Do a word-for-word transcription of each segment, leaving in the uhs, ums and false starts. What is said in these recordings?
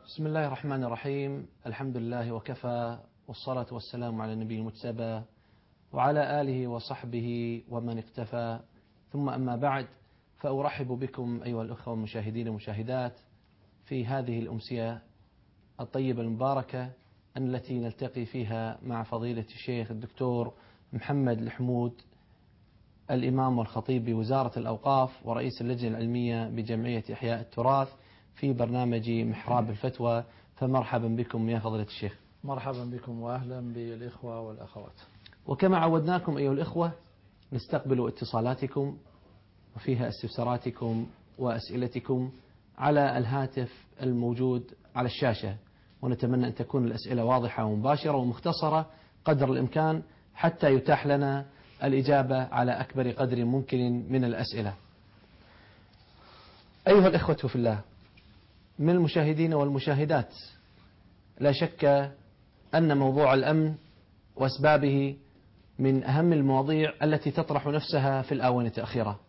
بسم الله الرحمن الرحيم. الحمد لله وكفى، والصلاة والسلام على النبي المجتبى وعلى آله وصحبه ومن اقتفى، ثم أما بعد، فأرحب بكم أيها الأخوة المشاهدين والمشاهدات في هذه الأمسية الطيبة المباركة التي نلتقي فيها مع فضيلة الشيخ الدكتور محمد الحمود، الإمام والخطيب بوزارة الأوقاف ورئيس اللجنة العلمية بجمعية إحياء التراث، في برنامج محراب الفتوى. فمرحبا بكم يا فضيلة الشيخ. مرحبا بكم وأهلا بالإخوة والأخوات. وكما عودناكم أيها الإخوة، نستقبل اتصالاتكم وفيها استفساراتكم وأسئلتكم على الهاتف الموجود على الشاشة، ونتمنى أن تكون الأسئلة واضحة ومباشرة ومختصرة قدر الإمكان حتى يتاح لنا الإجابة على أكبر قدر ممكن من الأسئلة. أيها الإخوة في الله، من المشاهدين والمشاهدات لا شك أن موضوع الأمن وأسبابه من أهم المواضيع التي تطرح نفسها في الآونة الأخيرة،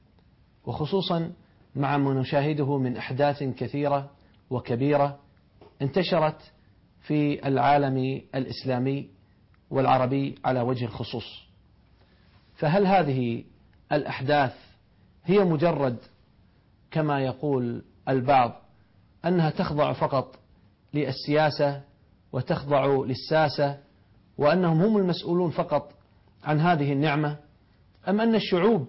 وخصوصا مع ما نشاهده من أحداث كثيرة وكبيرة انتشرت في العالم الإسلامي والعربي على وجه الخصوص. فهل هذه الأحداث هي مجرد كما يقول البعض أنها تخضع فقط للسياسة وتخضع للساسة وأنهم هم المسؤولون فقط عن هذه النعمة، أم أن الشعوب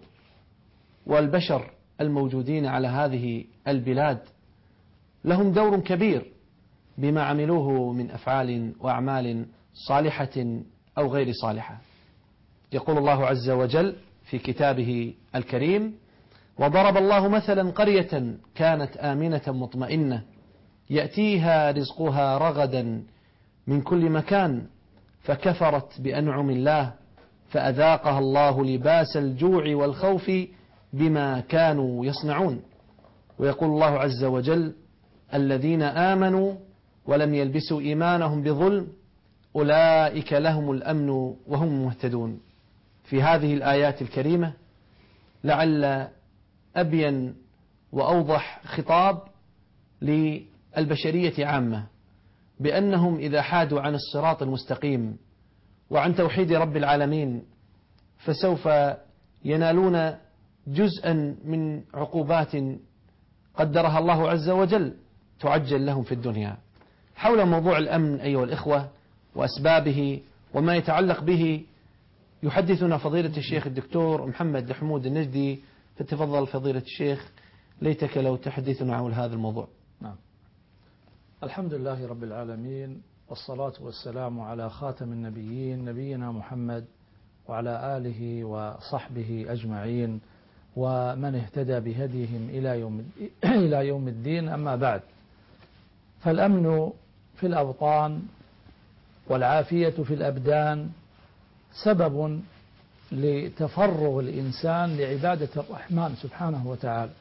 والبشر الموجودين على هذه البلاد لهم دور كبير بما عملوه من أفعال وأعمال صالحة أو غير صالحة؟ يقول الله عز وجل في كتابه الكريم: وضرب الله مثلا قرية كانت آمنة مطمئنة يأتيها رزقها رغدا من كل مكان فكفرت بأنعم الله فأذاقها الله لباس الجوع والخوف بما كانوا يصنعون. ويقول الله عز وجل: الذين آمنوا ولم يلبسوا إيمانهم بظلم أولئك لهم الأمن وهم مهتدون. في هذه الآيات الكريمة لعل أبين وأوضح خطاب للبشرية عامة بأنهم إذا حادوا عن الصراط المستقيم وعن توحيد رب العالمين فسوف ينالون جزءا من عقوبات قدرها الله عز وجل تعجل لهم في الدنيا. حول موضوع الأمن أيها الإخوة وأسبابه وما يتعلق به يحدثنا فضيلة الشيخ الدكتور محمد الحمود النجدي، فتفضل فضيلة الشيخ، ليتك لو تحدثنا عن هذا الموضوع. نعم. الحمد لله رب العالمين، والصلاة والسلام على خاتم النبيين نبينا محمد وعلى آله وصحبه أجمعين ومن اهتدى بهديهم إلى يوم إلى يوم الدين. أما بعد، فالأمن في الأوطان والعافية في الأبدان سبب لتفرغ الإنسان لعبادة الرحمن سبحانه وتعالى.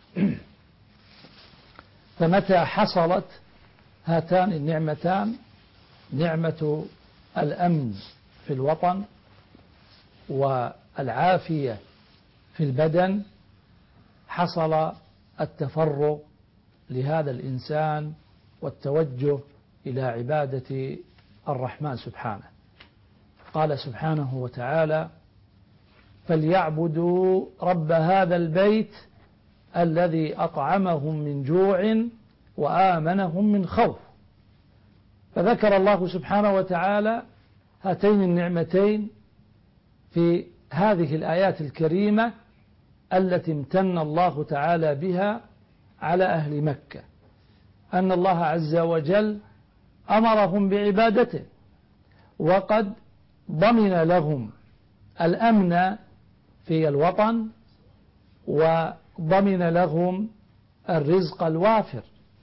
فمتى حصلت هاتان النعمتان، نعمة الأمن في الوطن والعافية في البدن، حصل التفرغ لهذا الإنسان والتوجه إلى عبادة الرحمن سبحانه. قال سبحانه وتعالى: فليعبدوا رب هذا البيت الذي أطعمهم من جوع وآمنهم من خوف. فذكر الله سبحانه وتعالى هاتين النعمتين في هذه الآيات الكريمة التي امتن الله تعالى بها على أهل مكة، أن الله عز وجل أمرهم بعبادته وقد ضمن لهم الأمن في الوطن وضمن لهم الرزق الوافر.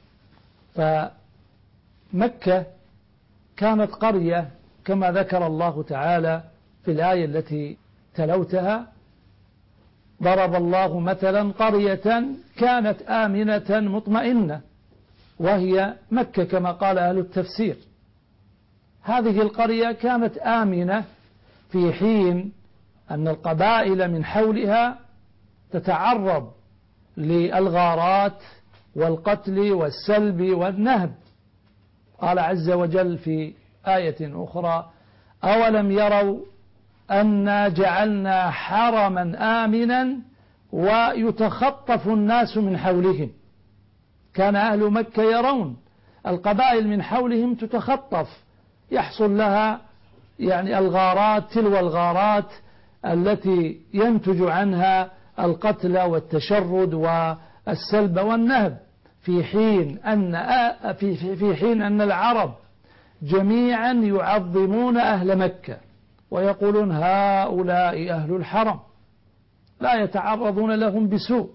فمكة كانت قرية كما ذكر الله تعالى في الآية التي تلوتها: ضرب الله مثلا قرية كانت آمنة مطمئنة، وهي مكة كما قال أهل التفسير. هذه القرية كانت آمنة في حين أن القبائل من حولها تتعرض للغارات والقتل والسلب والنهب، قال عز وجل في آية أخرى: أولم يروا أنا جعلنا حرما آمنا ويتخطف الناس من حولهم. كان أهل مكة يرون القبائل من حولهم تتخطف، يحصل لها يعني الغارات تلو الغارات التي ينتج عنها القتل والتشرد والسلب والنهب، في حين أن في في حين أن العرب جميعا يعظمون أهل مكة ويقولون هؤلاء أهل الحرم، لا يتعرضون لهم بسوء.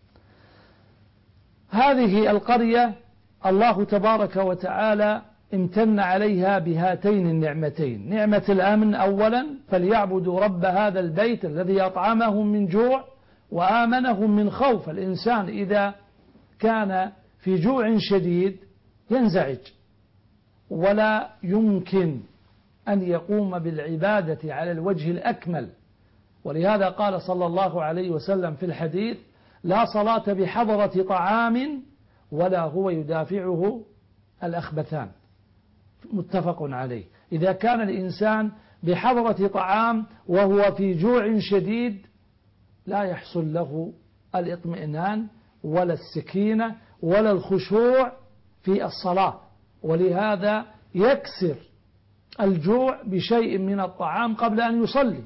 هذه القرية الله تبارك وتعالى امتن عليها بهاتين النعمتين: نعمة الأمن أولا، فليعبدوا رب هذا البيت الذي أطعمهم من جوع وآمنهم من خوف. الإنسان إذا كان في جوع شديد ينزعج ولا يمكن أن يقوم بالعبادة على الوجه الأكمل، ولهذا قال صلى الله عليه وسلم في الحديث: لا صلاة بحضرة طعام ولا هو يدافعه الأخبثان، متفق عليه. إذا كان الإنسان بحضرة طعام وهو في جوع شديد لا يحصل له الاطمئنان ولا السكينة ولا الخشوع في الصلاة، ولهذا يكسر الجوع بشيء من الطعام قبل أن يصلي.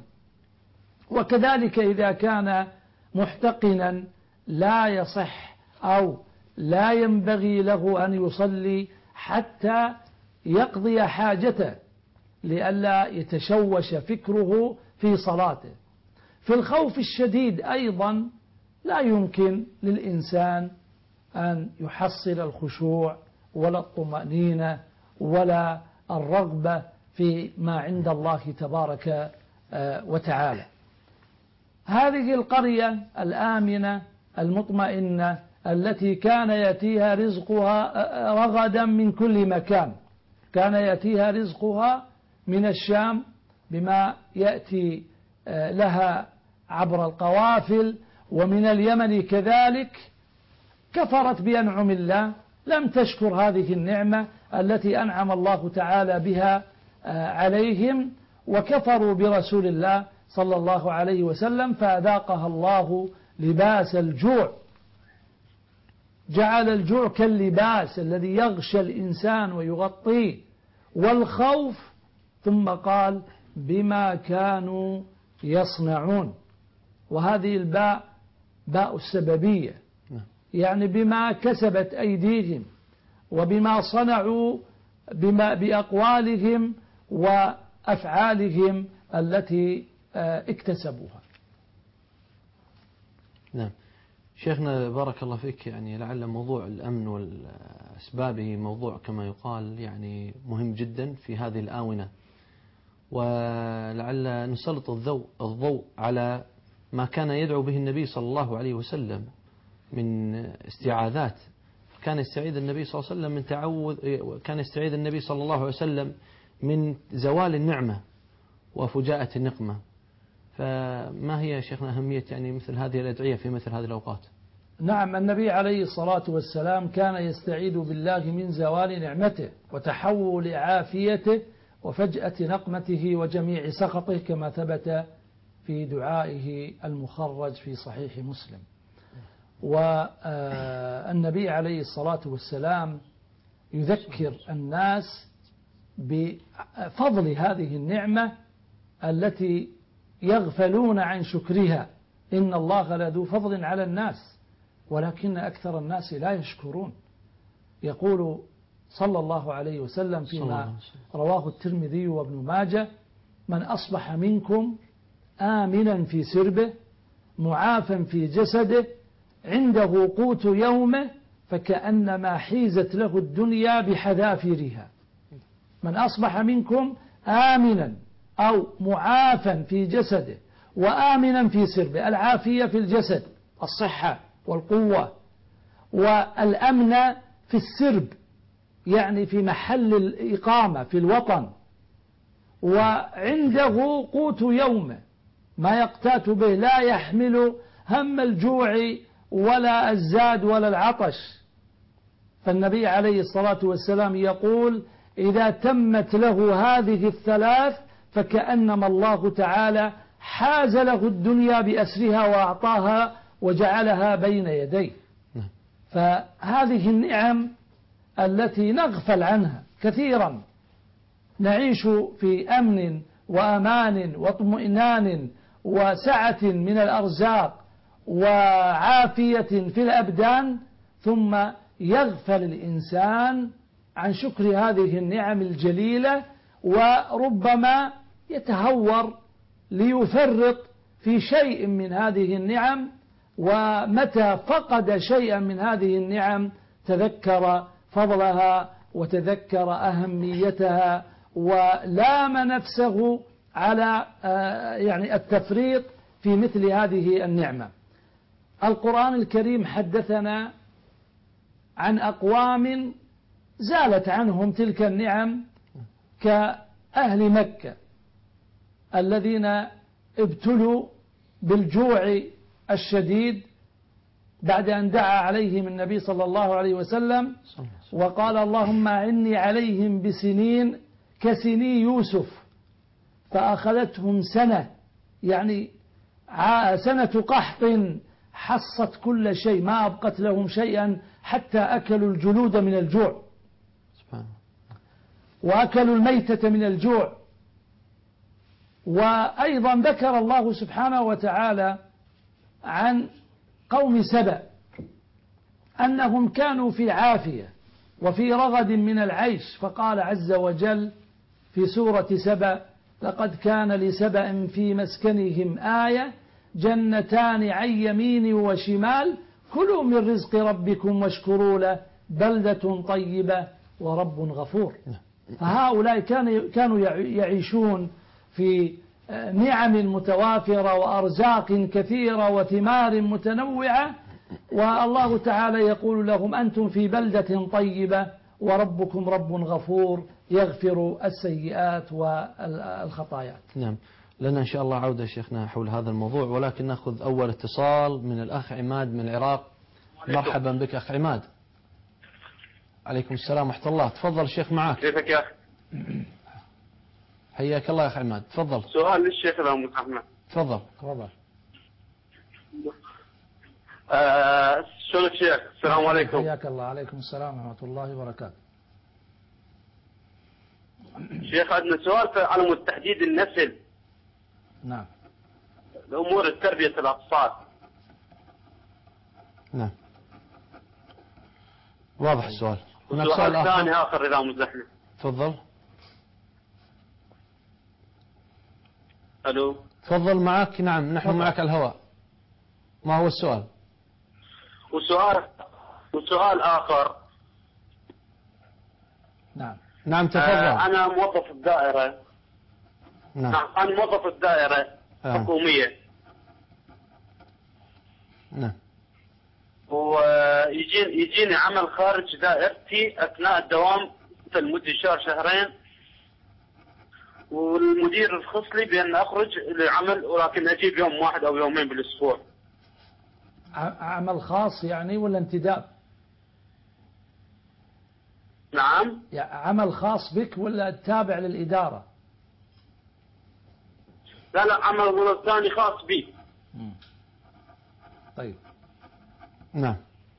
وكذلك إذا كان محتقنا لا يصح أو لا ينبغي له أن يصلي حتى يقضي حاجته لئلا يتشوش فكره في صلاته. في الخوف الشديد أيضا لا يمكن للإنسان أن يحصل الخشوع ولا الطمأنينة ولا الرغبة في ما عند الله تبارك وتعالى. هذه القرية الآمنة المطمئنة التي كان يأتيها رزقها رغدا من كل مكان، كان يأتيها رزقها من الشام بما يأتي لها عبر القوافل، ومن اليمن كذلك، كفرت بأنعم الله، لم تشكر هذه النعمة التي أنعم الله تعالى بها عليهم، وكفروا برسول الله صلى الله عليه وسلم، فأذاقها الله لباس الجوع، جعل الجوع كاللباس الذي يغشى الإنسان ويغطيه، والخوف، ثم قال بما كانوا يصنعون، وهذه الباء باء السببية، يعني بما كسبت أيديهم وبما صنعوا بما بأقوالهم وأفعالهم التي اكتسبوها. نعم شيخنا بارك الله فيك، يعني لعل موضوع الأمن وأسبابه موضوع كما يقال يعني مهم جدا في هذه الآونة، ولعل نسلط الضوء الضوء على ما كان يدعو به النبي صلى الله عليه وسلم من استعاذات. كان يستعيذ النبي صلى الله عليه وسلم من تعوذ، كان يستعيذ النبي صلى الله عليه وسلم من زوال النعمة وفجاءة النقمة. فما هي شيخنا أهمية يعني مثل هذه الأدعية في مثل هذه الأوقات؟ نعم، النبي عليه الصلاة والسلام كان يستعيذ بالله من زوال نعمته وتحول عافيته وفجأة نقمته وجميع سخطه، كما ثبت في دعائه المخرج في صحيح مسلم. والنبي عليه الصلاة والسلام يذكر الناس بفضل هذه النعمة التي يغفلون عن شكرها. إن الله لذو فضل على الناس ولكن أكثر الناس لا يشكرون. يقول صلى الله عليه وسلم فيما رواه الترمذي وابن ماجه: من أصبح منكم آمنا في سربه معافا في جسده عنده قوت يومه فكأنما حيزت له الدنيا بحذافيرها. من أصبح منكم آمنا أو معافا في جسده وآمنا في سربه، العافية في الجسد الصحة والقوة، والأمن في السرب يعني في محل الإقامة في الوطن، وعنده قوت يومه ما يقتات به، لا يحمل هم الجوع ولا الزاد ولا العطش. فالنبي عليه الصلاة والسلام يقول: إذا تمت له هذه الثلاث فكأنما الله تعالى حاز له الدنيا بأسرها وأعطاها وجعلها بين يديه. فهذه النعم التي نغفل عنها كثيرا، نعيش في أمن وأمان واطمئنان وسعة من الأرزاق وعافية في الأبدان، ثم يغفل الإنسان عن شكر هذه النعم الجليلة، وربما يتهور ليفرط في شيء من هذه النعم، ومتى فقد شيئا من هذه النعم تذكر فضلها وتذكر أهميتها ولام نفسه على يعني التفريط في مثل هذه النعمة. القرآن الكريم حدثنا عن أقوام زالت عنهم تلك النعم كأهل مكة الذين ابتلوا بالجوع الشديد بعد أن دعا عليهم النبي صلى الله عليه وسلم وقال اللهم أعني عليهم بسنين كسني يوسف، فأخذتهم سنة، يعني سنة قحط حصت كل شيء، ما أبقت لهم شيئا حتى أكلوا الجلود من الجوع وأكلوا الميتة من الجوع. وأيضا ذكر الله سبحانه وتعالى عن قوم سبأ أنهم كانوا في عافية وفي رغد من العيش، فقال عز وجل في سورة سبأ لقد كان لسبأ في مسكنهم آية جنتان عن يمين وشمال كلوا من رزق ربكم واشكروا له بلدة طيبة ورب غفور. فهؤلاء كانوا يعيشون في نعم متوافرة وأرزاق كثيرة وثمار متنوعة، والله تعالى يقول لهم أنتم في بلدة طيبة وربكم رب غفور يغفر السيئات والخطايا. نعم، لنا إن شاء الله عودة شيخنا حول هذا الموضوع، ولكن نأخذ أول اتصال من الأخ عماد من العراق. مرحبا بك أخ عماد. عليكم السلام ورحمة الله. تفضل الشيخ معك. كيفك يا أخي؟ حياك الله يا أخ عماد، تفضل. سؤال للشيخ إذا متحمل. تفضل. تفضل. آه شلون الشيخ؟ السلام عليكم. حياك الله. عليكم السلام ورحمة الله وبركاته. شيخ عندنا سؤال على مود تحديد النسل. نعم. الأمور تربية الأطفال. نعم. واضح السؤال. سؤال ثاني آخر إذا مزحنا. تفضل. ألو. تفضل معك. نعم نحن معك على الهواء. ما هو السؤال؟ وسؤال وسؤال آخر. نعم. نعم تفضل. آه أنا موظف الدائرة. نعم. نعم أنا موظف الدائرة آه. حكومية. نعم. ويجيني يجيني عمل خارج دائرتي أثناء الدوام لمدة شهر شهرين، والمدير رخص لي بأن أخرج للعمل، ولكن أجيب يوم واحد أو يومين بالأسبوع. عمل خاص يعني ولا انتداب؟ نعم. يعني عمل خاص بك ولا تابع للإدارة؟ لا لا عمل ثاني خاص بي. طيب. نعم.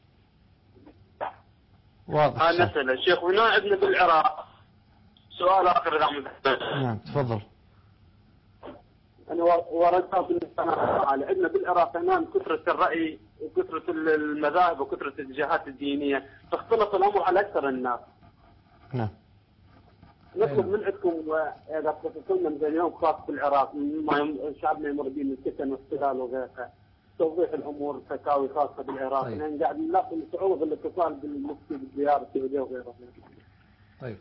واضح. هذا نسأل الشيخ. هنا عندنا بالعراق سؤال آخر إذا مزحت. نعم تفضل. أنا ورثت بالنسبة عندنا بالعراق هنا كثرة الرأي وكثرة المذاهب وكثرة الاتجاهات الدينية، تختلط الأمر على أكثر الناس. نعم. نطلب من عندكم إذا خصصوا لنا مثلا يوم خاص بالعراق ما شعبنا يمر به من الفتن والاحتلال وغيرها، توضيح الأمور فتاوي خاصة بالعراق. طيب. يعني قاعد نلاقي صعوبة في الاتصال بالمفتي بالزيارة السعودية وغيرها. طيب.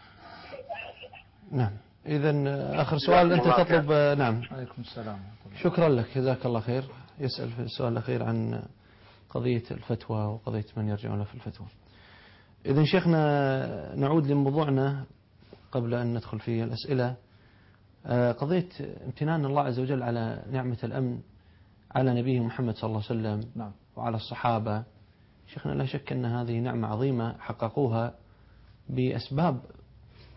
نعم. إذا آخر سؤال أنت تطلب. نعم. عليكم السلام. شكرا لك جزاك الله خير. يسأل في السؤال الأخير عن قضية الفتوى وقضية من يرجعون في الفتوى. إذا شيخنا نعود لموضوعنا قبل أن ندخل في الأسئلة. قضية امتنان الله عز وجل على نعمة الأمن على نبيه محمد صلى الله عليه وسلم. نعم. وعلى الصحابة. شيخنا لا شك أن هذه نعمة عظيمة حققوها بأسباب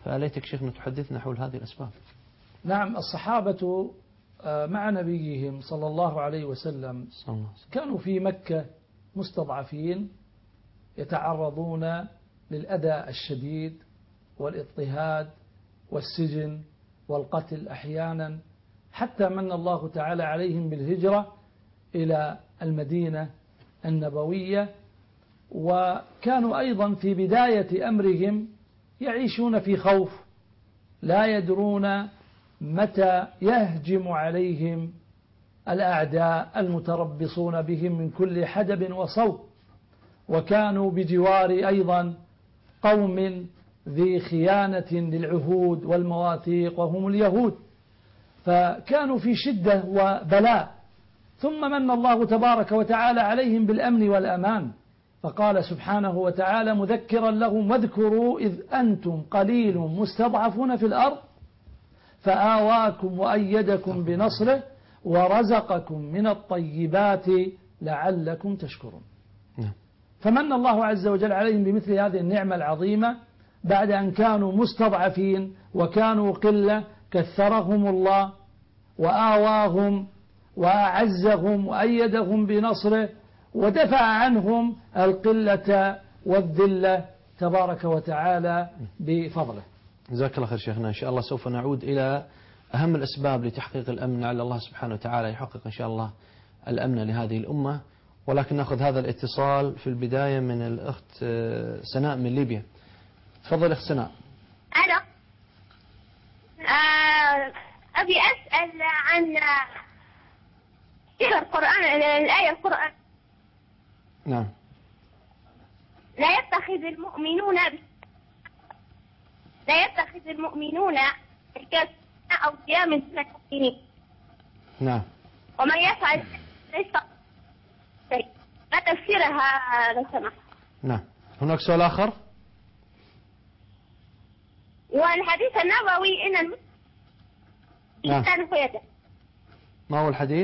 فليتك شيخنا تحدثنا حول هذه الأسباب. نعم، الصحابة مع نبيهم صلى الله عليه وسلم كانوا في مكة مستضعفين يتعرضون للأذى الشديد والاضطهاد والسجن والقتل أحيانا، حتى من الله تعالى عليهم بالهجرة إلى المدينة النبوية. وكانوا أيضا في بداية أمرهم يعيشون في خوف، لا يدرون متى يهجم عليهم الأعداء المتربصون بهم من كل حدب وصوب. وكانوا بجوار أيضا قوم ذي خيانة للعهود والمواثيق وهم اليهود، فكانوا في شدة وبلاء. ثم من الله تبارك وتعالى عليهم بالأمن والأمان، فقال سبحانه وتعالى مذكرا لهم واذكروا إذ أنتم قليل مستضعفون في الأرض فآواكم وأيدكم بنصره ورزقكم من الطيبات لعلكم تشكرون. فمن الله عز وجل عليهم بمثل هذه النعمة العظيمة بعد أن كانوا مستضعفين وكانوا قلة، كثرهم الله وآواهم وأعزهم وأيدهم بنصره ودفع عنهم القلة والذلة تبارك وتعالى بفضله. جزاك الله خير شيخنا. إن شاء الله سوف نعود إلى أهم الأسباب لتحقيق الأمن، لعل الله سبحانه وتعالى يحقق إن شاء الله الأمن لهذه الأمة. ولكن نأخذ هذا الاتصال في البداية من الأخت سناء من ليبيا. تفضل أخت سناء. ألو. آه أبي أسأل عن القرآن، الآية القرآن. نعم. لا يتخذ المؤمنون لا يتخذ المؤمنون الكافرين أولياء من دون المؤمنين. نعم. ومن يفعل ليس شيء. ما تفسيرها لو سمحت؟ نعم. هناك سؤال آخر؟ والحديث النبوي إن المسلم إنسان خيادة. ما هو الحديث؟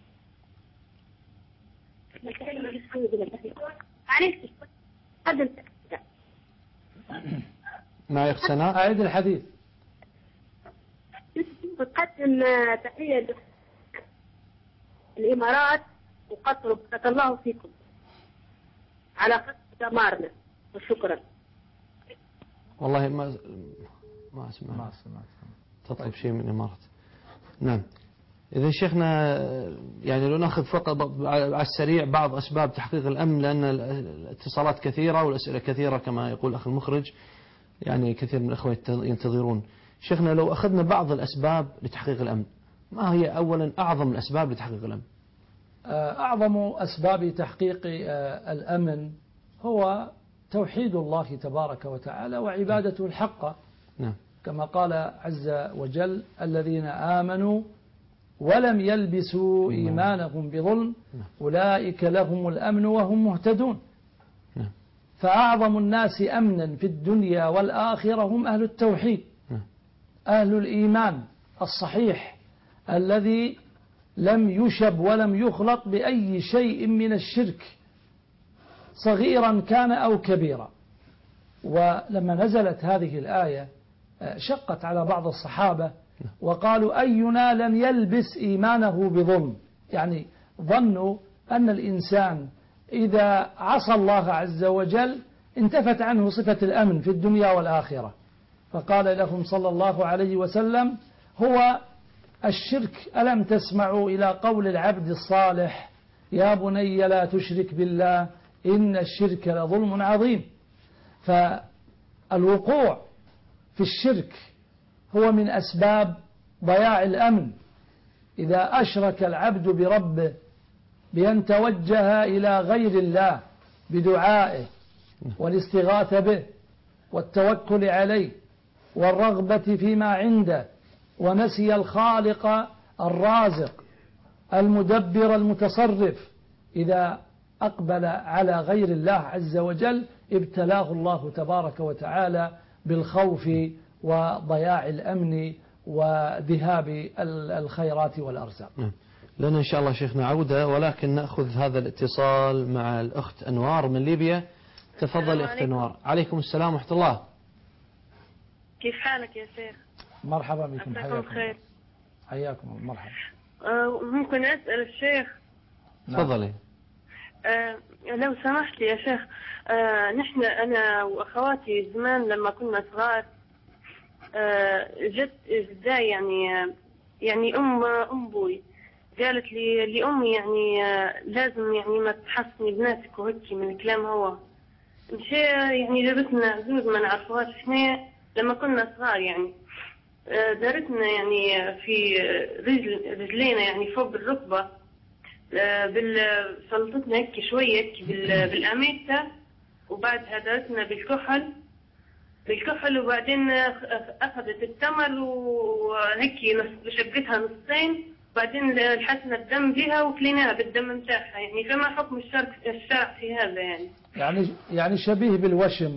ما يقتنع؟ أعيد الحديث. تقدم تحية الإمارات وقطر، بارك الله فيكم على خط دمارنا وشكرا. والله ما ما أسمع ما سمعت تطلب شيء من الإمارات. نعم. إذا شيخنا يعني لو نأخذ فقط على السريع بعض أسباب تحقيق الأمن، لأن الاتصالات كثيرة والأسئلة كثيرة كما يقول أخي المخرج، يعني كثير من الأخوة ينتظرون. شيخنا لو أخذنا بعض الأسباب لتحقيق الأمن، ما هي أولا أعظم الأسباب لتحقيق الأمن؟ أعظم أسباب تحقيق الأمن هو توحيد الله تبارك وتعالى وعبادته الحقة. نعم. كما قال عز وجل الذين آمنوا ولم يلبسوا إيمانهم بظلم أولئك لهم الأمن وهم مهتدون. فأعظم الناس أمنا في الدنيا والآخرة هم أهل التوحيد، أهل الإيمان الصحيح الذي لم يشب ولم يخلط بأي شيء من الشرك صغيرا كان أو كبيرا. ولما نزلت هذه الآية شقت على بعض الصحابة وقالوا أينا لم يلبس إيمانه بظلم، يعني ظنوا أن الإنسان إذا عصى الله عز وجل انتفت عنه صفة الأمن في الدنيا والآخرة. فقال لهم صلى الله عليه وسلم هو الشرك. ألم تسمعوا إلى قول العبد الصالح يا بني لا تشرك بالله إن الشرك لظلم عظيم. فالوقوع في الشرك هو من أسباب ضياع الأمن. إذا أشرك العبد بربه بأن توجه إلى غير الله بدعائه والاستغاثة به والتوكل عليه والرغبة فيما عنده، ونسي الخالق الرازق المدبر المتصرف، إذا أقبل على غير الله عز وجل ابتلاه الله تبارك وتعالى بالخوف وضياع الأمن وذهاب الخيرات والأرزاق. لنا إن شاء الله شيخنا عودة، ولكن نأخذ هذا الاتصال مع الأخت أنوار من ليبيا. تفضل أخت أنوار. عليكم السلام ورحمة الله. كيف حالك يا شيخ؟ مرحبا بكم، مساكم حياكم خير. حياكم مرحبا. آه ممكن أسأل الشيخ؟ تفضلي. آه لو سمحت لي يا شيخ، آه نحن أنا وأخواتي زمان لما كنا صغار، آه جت جداي يعني يعني أم أم بوي قالت لي لأمي يعني آه لازم يعني ما تحصني بناتك وهيك من كلام هو. مشي يعني جابتنا زوج ما نعرفوهاش احنا لما كنا صغار، يعني آه دارتنا يعني في رجل رجلينا يعني فوق الركبة، سلطتنا هيك شوية هيك بالأميتة، وبعدها دارتنا بالكحل بالكحل وبعدين أخذت التمر وهيك شقتها نصين، وبعدين لحسنا الدم بها وكليناها بالدم متاعها. يعني فما حكم الشرع الشرع في هذا؟ يعني يعني يعني شبيه بالوشم.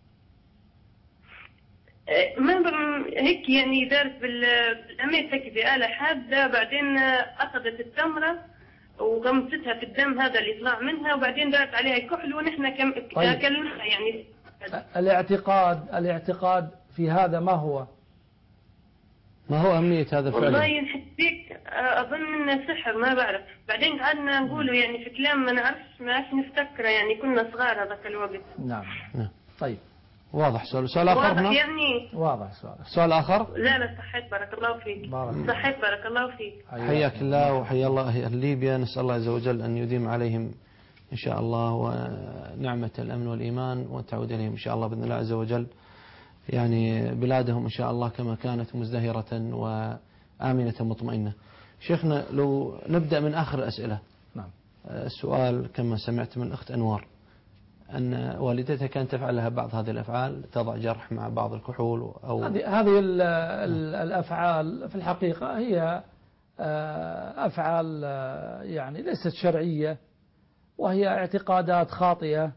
ما هيك يعني دارت بالأميتة هيك بآلة حادة، بعدين أخذت التمرة وغمستها في الدم هذا اللي طلع منها، وبعدين دارت عليها كحل ونحن كم طيب. كلمها يعني. الاعتقاد الاعتقاد في هذا ما هو؟ ما هو أهمية هذا الفعل؟ والله ينحسيك أظن إنه سحر، ما بعرف. بعدين قعدنا نقوله يعني في كلام ما نعرفش ما عادش نفتكره، يعني كنا صغار هذاك الوقت. نعم. نعم. طيب واضح. سؤال سؤال آخر واضح هنا؟ يعني. واضح سؤال. سؤال آخر؟ لا لا صحيت بارك الله فيك. بارك. صحيت بارك الله فيك. حياك الله وحيا الله أهل ليبيا. نسأل الله عز وجل أن يديم عليهم إن شاء الله ونعمة الأمن والإيمان، وتعود إليهم إن شاء الله بإذن الله عز وجل يعني بلادهم إن شاء الله كما كانت مزدهرة وآمنة مطمئنة. شيخنا لو نبدأ من آخر الأسئلة. نعم. السؤال كما سمعت من الأخت أنوار أن والدتها كانت تفعل لها بعض هذه الأفعال، تضع جرح مع بعض الكحول أو هذه هذه الأفعال في الحقيقة هي أفعال يعني ليست شرعية، وهي اعتقادات خاطئة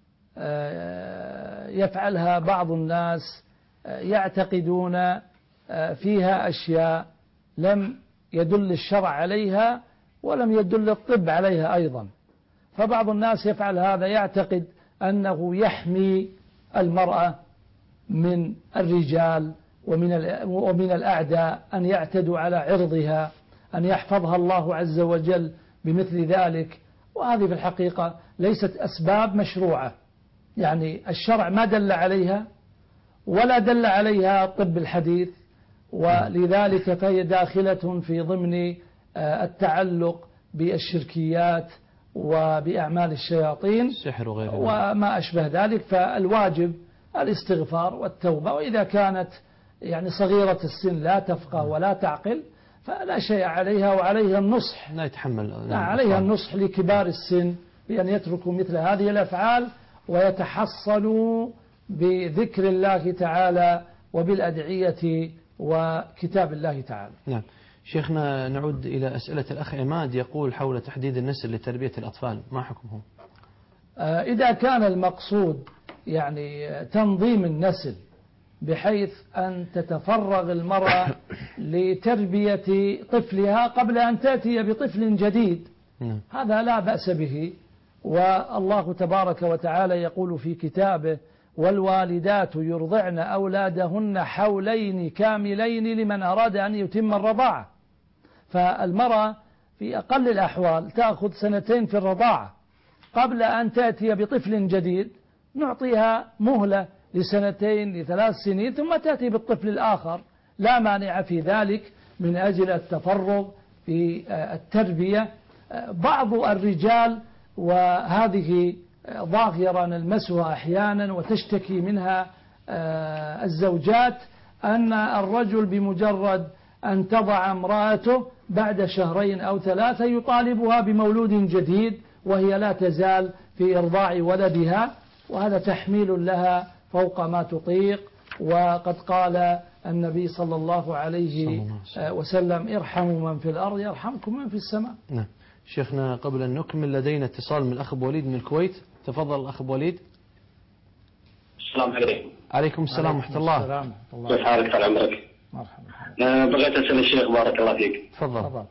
يفعلها بعض الناس، يعتقدون فيها أشياء لم يدل الشرع عليها ولم يدل الطب عليها أيضا. فبعض الناس يفعل هذا يعتقد أنه يحمي المرأة من الرجال ومن ومن الأعداء، أن يعتدوا على عرضها، أن يحفظها الله عز وجل بمثل ذلك. وهذه في الحقيقة ليست أسباب مشروعة، يعني الشرع ما دل عليها ولا دل عليها الطب الحديث، ولذلك فهي داخلة في ضمن التعلق بالشركيات وبأعمال الشياطين، السحر وغيره وما أشبه ذلك. فالواجب الاستغفار والتوبة، وإذا كانت يعني صغيرة السن لا تفقه ولا تعقل فلا شيء عليها، وعليها النصح لا يتحمل لا عليها النصح لكبار السن بأن يتركوا مثل هذه الأفعال ويتحصنوا بذكر الله تعالى وبالأدعية وكتاب الله تعالى. نعم. شيخنا نعود إلى أسئلة الأخ عماد، يقول حول تحديد النسل لتربية الأطفال، ما حكمه؟ إذا كان المقصود يعني تنظيم النسل بحيث أن تتفرغ المرأة لتربية طفلها قبل أن تأتي بطفل جديد، هذا لا بأس به. والله تبارك وتعالى يقول في كتابه: والوالدات يرضعن أولادهن حولين كاملين لمن أراد أن يتم الرضاعة. فالمرأة في أقل الأحوال تأخذ سنتين في الرضاعة قبل أن تأتي بطفل جديد، نعطيها مهلة لسنتين لثلاث سنين ثم تأتي بالطفل الآخر، لا مانع في ذلك من أجل التفرغ في التربية. بعض الرجال، وهذه ظاهرة نلمسها أحيانا وتشتكي منها الزوجات، أن الرجل بمجرد أن تضع امرأته بعد شهرين أو ثلاثة يطالبها بمولود جديد وهي لا تزال في إرضاع ولدها، وهذا تحميل لها فوق ما تطيق. وقد قال النبي صلى الله عليه وسلم: ارحموا من في الأرض يرحمكم من في السماء. نعم. شيخنا قبل أن نكمل لدينا اتصال من الأخ وليد من الكويت. تفضل الأخ وليد. السلام عليكم. عليكم السلام ورحمة الله. كيف حالك؟ طال عمرك. مرحبا. بغيت أسأل الشيخ بارك الله فيك. تفضل.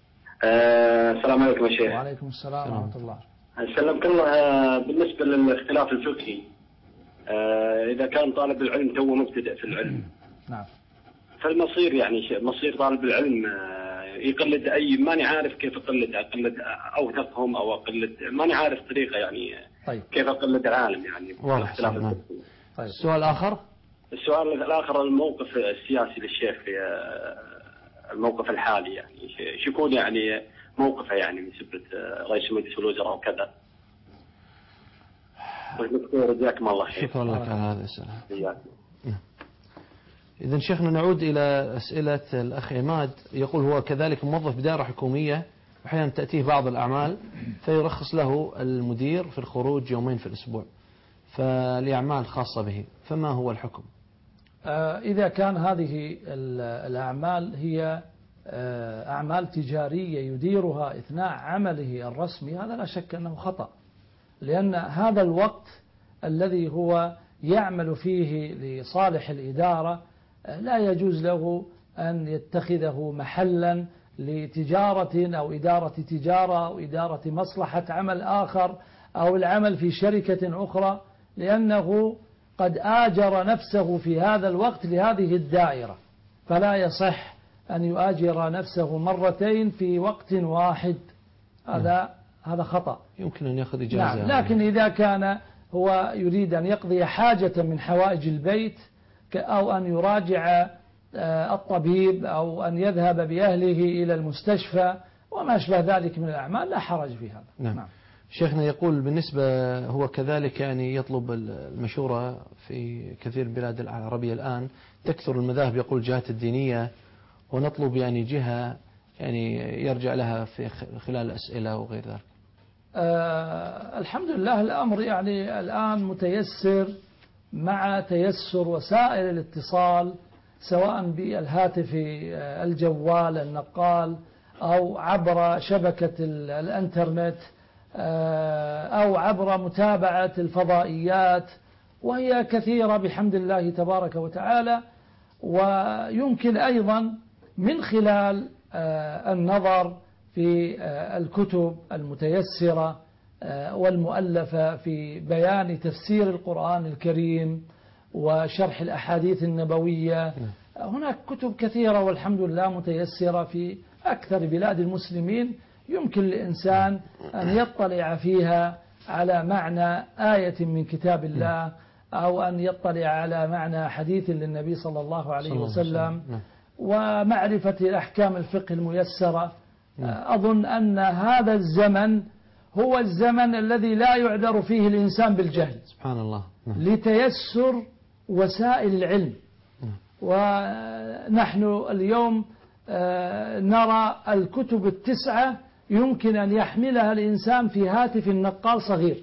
آه السلام عليكم يا شيخ. وعليكم السلام ورحمة الله. سلمك الله. بالنسبة للاختلاف الفقهي، آه إذا كان طالب العلم تو مبتدئ في العلم نعم. فالمصير يعني شيء- مصير طالب العلم آه، يقلد أي، ماني عارف كيف أقلد أقلد أوثقهم أو أقلد، ماني عارف طريقة يعني طيب. كيف أقلد العالم يعني. واضح. باختلاف نعم. الفكر. طيب. السؤال الآخر. السؤال الآخر، الموقف السياسي للشيخ في آه، الموقف الحالي، يعني ش- شو يكون يعني موقفه يعني من سبة آه، رئيس مجلس الوزراء وكذا. دكتور جزاكم الله خير. شكرا لك على هذه الأسئلة. إياكم. إذن شيخنا نعود إلى أسئلة الأخ عماد. يقول هو كذلك موظف بدائرة حكومية، أحيانا تأتيه بعض الأعمال فيرخص له المدير في الخروج يومين في الأسبوع فلأعمال خاصة به، فما هو الحكم؟ آه، إذا كان هذه ال- الأعمال هي آه، أعمال تجارية يديرها أثناء عمله الرسمي، هذا لا شك أنه خطأ، لأن هذا الوقت الذي هو يعمل فيه لصالح الإدارة آه، لا يجوز له أن يتخذه محلا لتجارة أو إدارة تجارة أو إدارة مصلحة عمل آخر أو العمل في شركة أخرى، لأنه قد آجر نفسه في هذا الوقت لهذه الدائرة، فلا يصح أن يؤاجر نفسه مرتين في وقت واحد، هذا هذا خطأ. يمكن أن يأخذ إجازة. نعم. لكن إذا كان هو يريد أن يقضي حاجة من حوائج البيت أو أن يراجع الطبيب أو أن يذهب بأهله إلى المستشفى وما أشبه ذلك من الأعمال لا حرج في هذا. نعم. نعم. شيخنا يقول بالنسبة هو كذلك يعني يطلب المشورة في كثير بلاد العربية الآن، تكثر المذاهب يقول الجهات الدينية، ونطلب يعني جهة يعني يرجع لها في خلال الأسئلة وغير ذلك. آه الحمد لله الأمر يعني الآن متيسر مع تيسر وسائل الاتصال، سواء بالهاتف الجوال النقال أو عبر شبكة الانترنت أو عبر متابعة الفضائيات، وهي كثيرة بحمد الله تبارك وتعالى. ويمكن أيضا من خلال النظر في الكتب المتيسرة والمؤلفة في بيان تفسير القرآن الكريم وشرح الأحاديث النبوية، هناك كتب كثيرة والحمد لله متيسرة في أكثر بلاد المسلمين، يمكن للإنسان أن يطلع فيها على معنى آية من كتاب الله أو أن يطلع على معنى حديث للنبي صلى الله عليه وسلم ومعرفة الأحكام الفقه الميسرة. أظن أن هذا الزمن هو الزمن الذي لا يعذر فيه الإنسان بالجهل، سبحان الله، لتيسر وسائل العلم. ونحن اليوم نرى الكتب التسعة يمكن أن يحملها الإنسان في هاتف نقال صغير.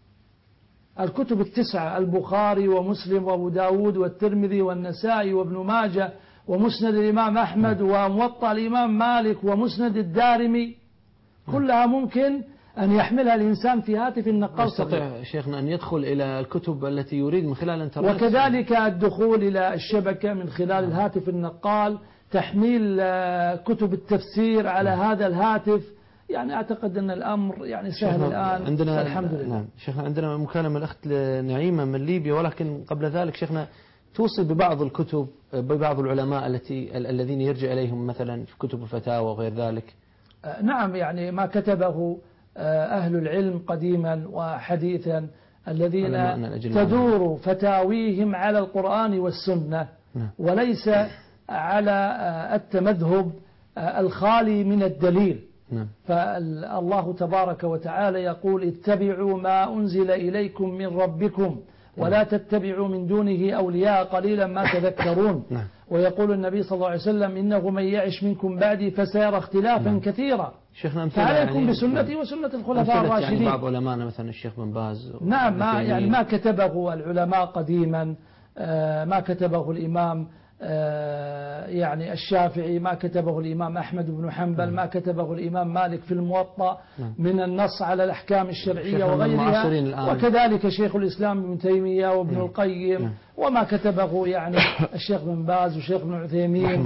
الكتب التسعة، البخاري ومسلم وابو داود والترمذي والنسائي وابن ماجه ومسند الإمام أحمد وموطأ الإمام مالك ومسند الدارمي، كلها ممكن أن يحملها الإنسان في هاتف النقال صغير. يستطيع شيخنا أن يدخل إلى الكتب التي يريد من خلال الانترنت، وكذلك الدخول إلى الشبكة من خلال الهاتف النقال، تحميل كتب التفسير على هذا الهاتف. يعني أعتقد أن الأمر يعني سهل الآن عندنا الحمد لله. نعم شيخنا عندنا مكالمة الأخت نعيمة من ليبيا، ولكن قبل ذلك شيخنا توصي ببعض الكتب ببعض العلماء التي الذين يرجع إليهم مثلا في كتب الفتاوى وغير ذلك. نعم، يعني ما كتبه أهل العلم قديما وحديثا الذين تدور فتاويهم على القرآن والسنة، وليس على التمذهب الخالي من الدليل. فالله تبارك وتعالى يقول اتبعوا ما أنزل إليكم من ربكم ولا تتبعوا من دونه أولياء قليلا ما تذكرون. ويقول النبي صلى الله عليه وسلم إنه من يعش منكم بعدي فسيرى اختلافا كثيرا فعليكم يعني بسنتي وسنة الخلفاء الراشدين. يعني بعض علماءنا مثلا الشيخ بن باز. نعم، ما يعني ما كتبه العلماء قديما، ما كتبه الإمام يعني الشافعي، ما كتبه الإمام أحمد بن حنبل، ما كتبه الإمام مالك في الموطأ من النص على الأحكام الشرعية وغيرها، وكذلك شيخ الإسلام ابن تيمية وابن القيم، وما كتبه يعني الشيخ بن باز والشيخ بن عثيمين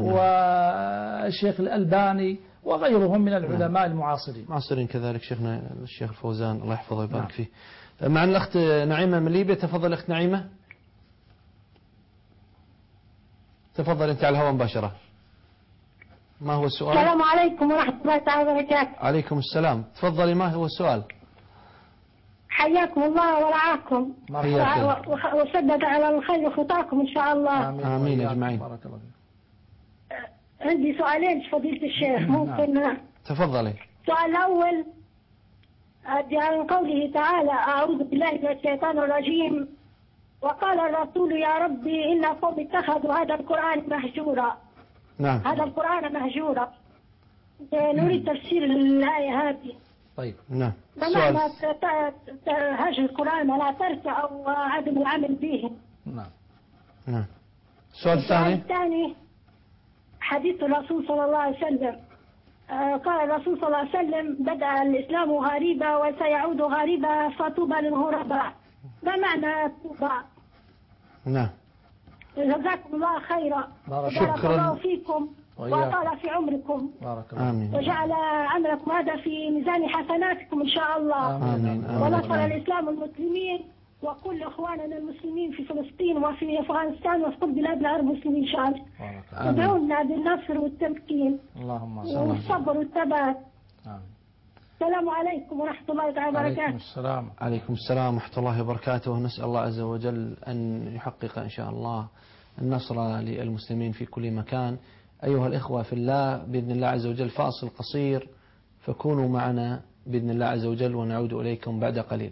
والشيخ الألباني وغيرهم من العلماء المعاصرين. معاصرين كذلك شيخنا الشيخ الفوزان الله يحفظه ويبارك فيه. معنا الأخت نعيمة من ليبيا، تفضل أخت نعيمة. تفضل أنت على الهواء مباشرة. ما هو السؤال؟ السلام عليكم ورحمة الله تعالى وبركاته. عليكم السلام. تفضلي، ما هو السؤال؟ حياكم الله ورعاكم وسدد على الخير خطاكم إن شاء الله. آمين, آمين أجمعين. بارك الله. عندي سؤالين فضيلة الشيخ ممكن؟ تفضلي. السؤال الأول عن قوله تعالى أعوذ بالله من الشيطان الرجيم وقال الرسول يا ربي إن قوم اتخذوا هذا القرآن مهجورا. نعم. هذا القرآن مهجورا. نريد تفسير الآية هذه. طيب. نعم. بمعنى هجر القرآن لا ترك أو عدم العمل به. نعم. نعم. السؤال الثاني. الثاني حديث الرسول صلى الله عليه وسلم قال الرسول صلى الله عليه وسلم بدأ الإسلام غريبا وسيعود غريبا فطوبى للغرباء. ما معنى طوبى؟ نعم. جزاكم الله خيرا. شكرا. الله فيكم وطال في عمركم. بارك الله. آمين. وجعل عملكم هذا في ميزان حسناتكم إن شاء الله. آمين. آمين. ونصر الإسلام والمسلمين وكل إخواننا المسلمين في فلسطين وفي أفغانستان وفي كل بلاد العرب المسلمين إن شاء الله. ادعونا بالنصر والتمكين. اللهم والصبر والثبات. آمين. السلام عليكم ورحمة الله تعالى وبركاته. عليكم السلام. عليكم السلام ورحمة الله وبركاته. نسأل الله عز وجل أن يحقق إن شاء الله النصر للمسلمين في كل مكان. أيها الإخوة في الله، بإذن الله عز وجل فاصل قصير فكونوا معنا بإذن الله عز وجل ونعود إليكم بعد قليل.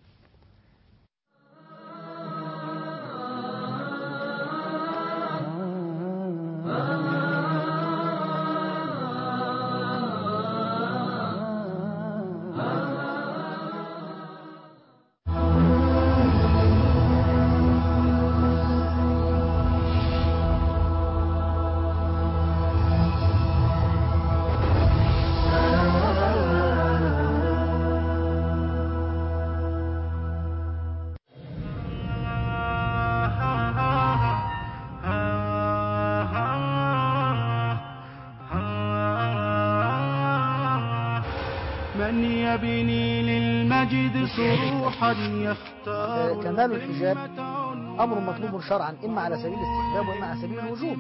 من يبني للمجد سروحا يختار. كمال الحجاب أمر مطلوب شرعا إما على سبيل الاستحباب وإما على سبيل الوجوب.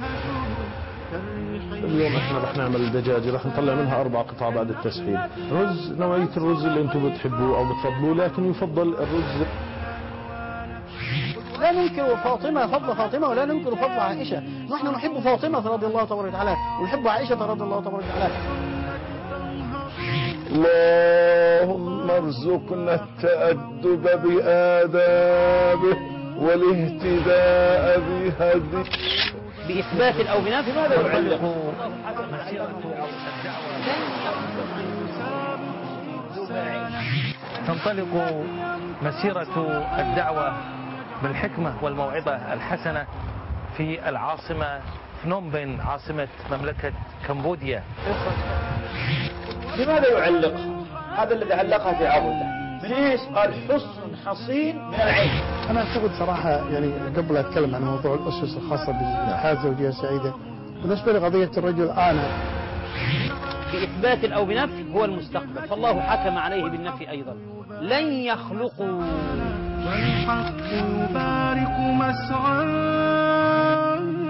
اليوم احنا رح نعمل دجاجة رح نطلع منها أربع قطع بعد التسخين. رز نوعية الرز اللي انتم بتحبوه أو بتفضلوه، لكن يفضل الرز. لا ننكر فاطمة فضل فاطمة ولا ننكر فضل عائشة. نحن نحب فاطمة رضي الله تبارك وتعالى ونحب عائشة رضي الله تبارك وتعالى. اللهم ارزقنا التأدب بآدابه والاهتداء بهديه. بإثبات أو بنفي ماذا يعلق؟ تنطلق مسيرة الدعوة بالحكمة والموعظة الحسنة في العاصمة فنوم بن عاصمة مملكة كمبوديا. لماذا يعلق؟ هذا الذي علقها في عضده من ايش؟ قال حصن حصين من العين. انا اعتقد صراحه يعني قبل اتكلم عن موضوع الاسس الخاصه بالحياه الزوجيه السعيده، بالنسبه لقضيه الرجل انا باثبات او بنفي هو المستقبل، فالله حكم عليه بالنفي ايضا. لن يخلقوا والحق يبارك مسعاه.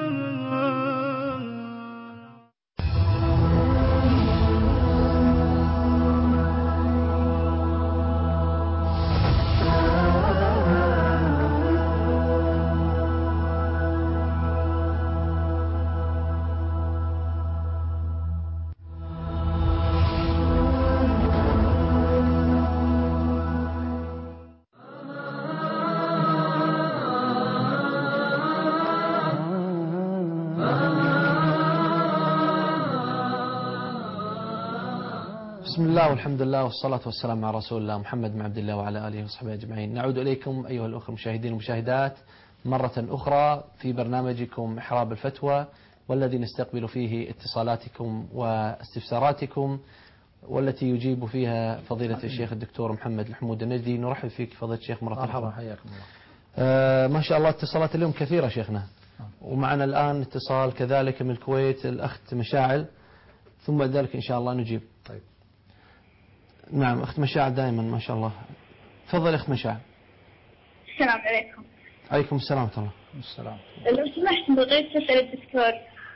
بسم الله والحمد لله والصلاة والسلام على رسول الله محمد بن عبد الله وعلى آله وصحبه أجمعين. نعود إليكم أيها الأخوة المشاهدين والمشاهدات مرة أخرى في برنامجكم محراب الفتوى، والذي نستقبل فيه اتصالاتكم واستفساراتكم، والتي يجيب فيها فضيلة الشيخ الدكتور محمد الحمود النجدي. نرحب فيك فضيلة الشيخ مرة أخرى. حياكم الله. آه ما شاء الله اتصالات اليوم كثيرة شيخنا، ومعنا الآن اتصال كذلك من الكويت الأخت مشاعل، ثم ذلك إن شاء الله نجيب. طيب. نعم أخت مشاعل دائما ما شاء الله. تفضل أخت مشاعل. السلام عليكم. عليكم السلام ورحمة الله. السلام. لو سمحت بغيت أسأل الدكتور،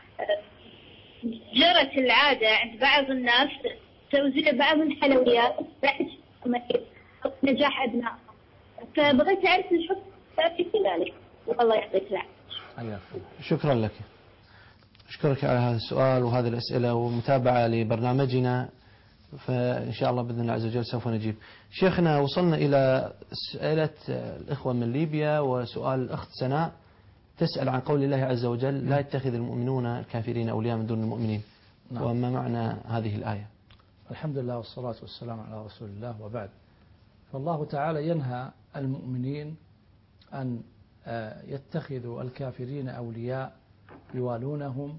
جرت العادة عند بعض الناس توزيع بعض الحلويات بعد نجاح أبنائهم، فبغيت أعرف الحكم في ذلك، والله يعطيك العافية. شكرا لك، أشكرك على هذا السؤال وهذه الأسئلة ومتابعة لبرنامجنا، فإن شاء الله بإذن الله عز وجل سوف نجيب. شيخنا وصلنا إلى أسئلة الإخوة من ليبيا، وسؤال الأخت سناء تسأل عن قول الله عز وجل لا يتخذ المؤمنون الكافرين أولياء من دون المؤمنين. نعم. وما معنى هذه الآية؟ الحمد لله والصلاة والسلام على رسول الله، وبعد. فالله تعالى ينهى المؤمنين أن يتخذوا الكافرين أولياء يوالونهم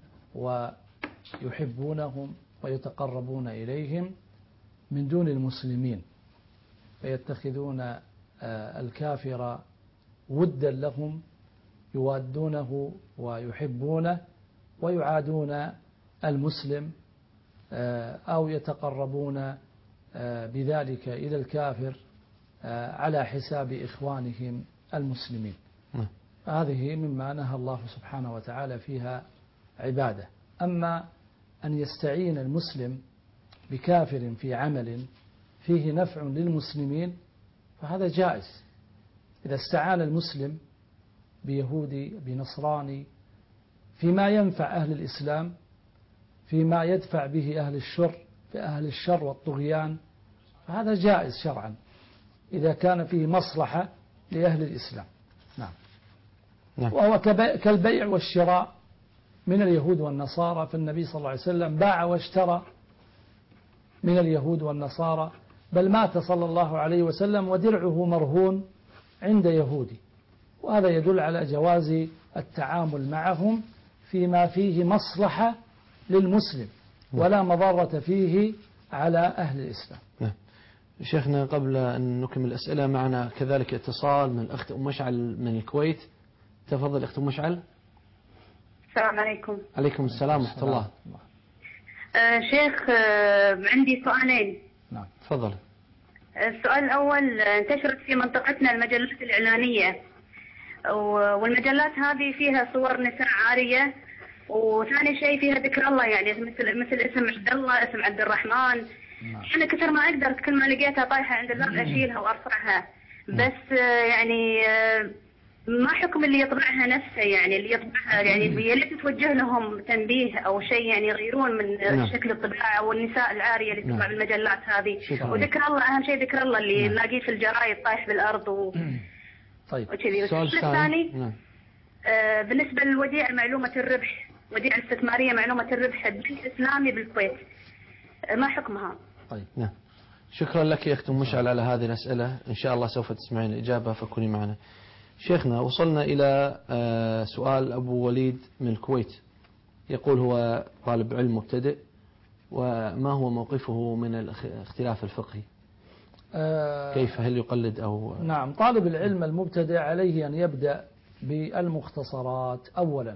ويحبونهم ويتقربون إليهم من دون المسلمين، فيتخذون الكافر ودا لهم يوادونه ويحبونه، ويعادون المسلم أو يتقربون بذلك إلى الكافر على حساب إخوانهم المسلمين. هذه مما نهى الله سبحانه وتعالى فيها عباده. أما أن يستعين المسلم بكافر في عمل فيه نفع للمسلمين فهذا جائز. إذا استعان المسلم بيهودي بنصراني فيما ينفع أهل الإسلام، فيما يدفع به أهل الشر في أهل الشر والطغيان، فهذا جائز شرعا إذا كان فيه مصلحة لأهل الإسلام. نعم. نعم. وهو كالبيع والشراء من اليهود والنصارى، فالنبي صلى الله عليه وسلم باع واشترى من اليهود والنصارى، بل مات صلى الله عليه وسلم ودرعه مرهون عند يهودي، وهذا يدل على جواز التعامل معهم فيما فيه مصلحة للمسلم ولا مضرة فيه على أهل الإسلام. نعم. شيخنا قبل أن نكمل الأسئلة معنا كذلك اتصال من الأخت أم مشعل من الكويت. تفضل أخت أم مشعل. السلام عليكم. عليكم السلام ورحمة الله. آه شيخ، آه عندي سؤالين. نعم تفضل. السؤال الأول، انتشرت في منطقتنا المجلات الإعلانية، والمجلات هذه فيها صور نساء عارية، وثاني شيء فيها ذكر الله، يعني مثل مثل اسم عبد الله، اسم عبد الرحمن. أنا كثر ما أقدر كل ما لقيتها طايحة عند الباب أشيلها وأرفعها، بس يعني ما حكم اللي يطبعها نفسه، يعني اللي يطبعها يعني يا ليت توجه لهم تنبيه أو شيء، يعني يغيرون من شكل الطباعة، والنساء العارية اللي تطبع بالمجلات هذه. وذكر الله، أهم شيء ذكر الله اللي نلاقيه في الجرايد طايح بالأرض و... طيب. السؤال الثاني نعم. آه بالنسبة للوديعة معلومة الربح، وديعة الاستثمارية معلومة الربح البنك الإسلامي بالكويت، آه ما حكمها؟ طيب نعم. شكرا لك يا أخت مشعل على هذه الأسئلة، إن شاء الله سوف تسمعين الإجابة فكوني معنا. شيخنا وصلنا إلى آه سؤال أبو وليد من الكويت، يقول هو طالب علم مبتدئ، وما هو موقفه من الاختلاف الفقهي؟ كيف هل يقلد أو نعم. طالب العلم المبتدئ عليه أن يبدأ بالمختصرات أولا،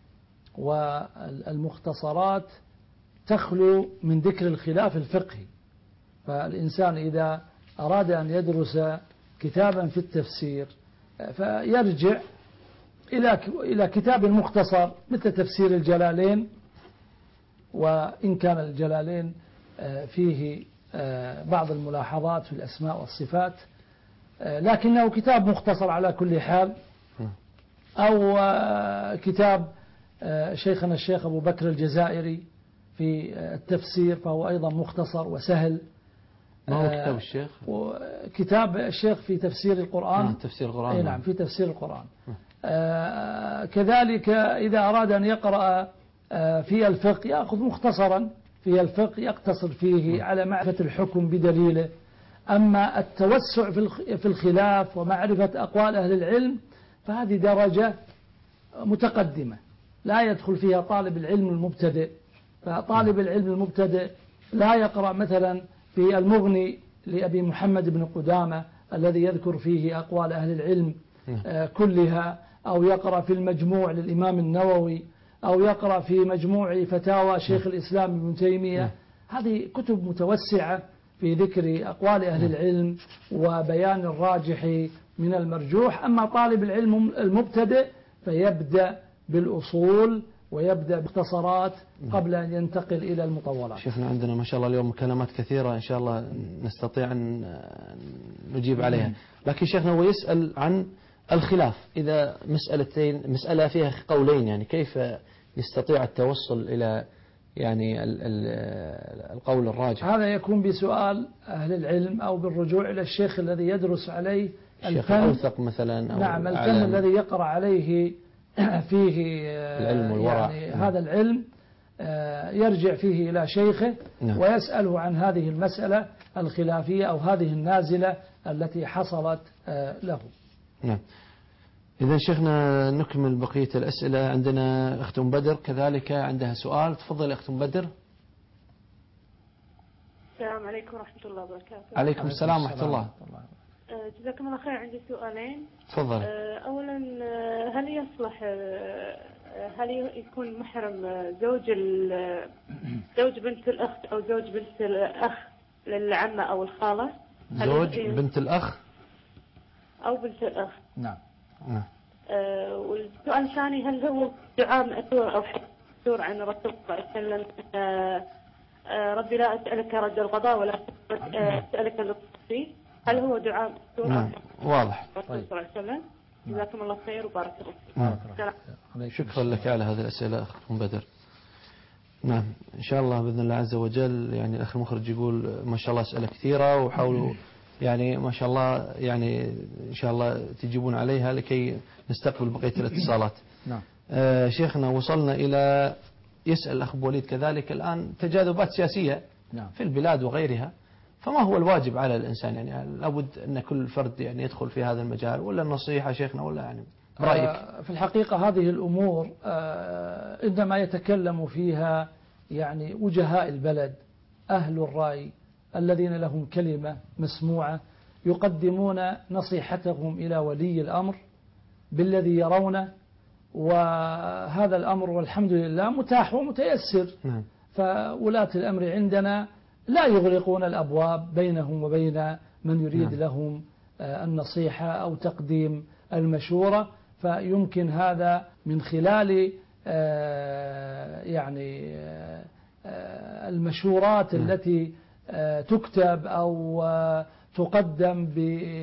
والمختصرات تخلو من ذكر الخلاف الفقهي، فالإنسان إذا أراد أن يدرس كتابا في التفسير فيرجع إلى إلى كتاب مختصر مثل تفسير الجلالين، وإن كان الجلالين فيه بعض الملاحظات في الأسماء والصفات، لكنه كتاب مختصر على كل حال، أو كتاب شيخنا الشيخ أبو بكر الجزائري في التفسير فهو أيضا مختصر وسهل. ما هو كتاب الشيخ؟ كتاب الشيخ في تفسير القرآن. آه تفسير القرآن. نعم في تفسير القرآن. آه كذلك إذا أراد أن يقرأ آه في الفقه يأخذ مختصرا في الفقه يقتصر فيه على معرفة الحكم بدليله. أما التوسع في الخلاف ومعرفة أقوال أهل العلم فهذه درجة متقدمة لا يدخل فيها طالب العلم المبتدئ. فطالب العلم المبتدئ لا يقرأ مثلا في المغني لأبي محمد بن قدامة الذي يذكر فيه أقوال أهل العلم كلها، أو يقرأ في المجموع للإمام النووي، أو يقرأ في مجموع فتاوى شيخ الإسلام ابن تيمية. هذه كتب متوسعة في ذكر أقوال أهل العلم وبيان الراجح من المرجوح. أما طالب العلم المبتدئ فيبدأ بالأصول ويبدأ باختصارات قبل أن ينتقل إلى المطولات. شيخنا عندنا ما شاء الله اليوم مكالمات كثيرة إن شاء الله نستطيع أن نجيب عليها، لكن شيخنا هو يسأل عن الخلاف إذا مسألتين مسألة فيها قولين، يعني كيف يستطيع التوصل إلى يعني القول الراجح؟ هذا يكون بسؤال أهل العلم أو بالرجوع إلى الشيخ الذي يدرس عليه الفن الأوثق مثلا أو نعم الفن الذي يقرأ عليه فيه العلم والورع. يعني نعم. هذا العلم يرجع فيه إلى شيخه نعم. ويسأله عن هذه المسألة الخلافية أو هذه النازلة التي حصلت له. نعم. إذا شيخنا نكمل بقية الأسئلة. عندنا أخت أم بدر كذلك عندها سؤال، تفضل أخت أم بدر. السلام عليكم ورحمة الله وبركاته. عليكم السلام ورحمة الله. جزاكم الله خير. عندي سؤالين. تفضل. أولا هل يصلح هل يكون محرم زوج زوج بنت الأخت أو زوج بنت الأخ للعمة أو الخالة؟ زوج بنت الأخ أو بنت الأخ. نعم. نعم. أه والسؤال الثاني هل هو دعاء مأثور أو مأثور عن رسول الله صلى الله عليه وسلم أه أه ربي لا أسألك رد القضاء ولا أسألك اللطف، هل هو دعاء مأثور؟ نعم واضح. رسول الله صلى الله عليه وسلم. جزاكم الله خير وبارك الله فيك. شكرا لك على هذه الأسئلة أخت أم بدر. نعم إن شاء الله بإذن الله عز وجل. يعني الأخ المخرج يقول ما شاء الله أسئلة كثيرة وحاولوا يعني ما شاء الله يعني إن شاء الله تجيبون عليها لكي نستقبل بقية الاتصالات. نعم. آه شيخنا وصلنا إلى يسأل الأخ وليد كذلك الآن تجاذبات سياسية نعم. في البلاد وغيرها، فما هو الواجب على الإنسان؟ يعني لابد أن كل فرد يعني يدخل في هذا المجال ولا النصيحة شيخنا ولا يعني رأيك؟ آه في الحقيقة هذه الأمور آه إنما يتكلم فيها يعني وجهاء البلد أهل الرأي الذين لهم كلمة مسموعة يقدمون نصيحتهم إلى ولي الأمر بالذي يرونه، وهذا الأمر والحمد لله متاح ومتيسر. نعم. فولاة الأمر عندنا لا يغلقون الأبواب بينهم وبين من يريد نعم. لهم النصيحة أو تقديم المشورة، فيمكن هذا من خلال يعني المشورات نعم. التي تكتب أو تقدم ب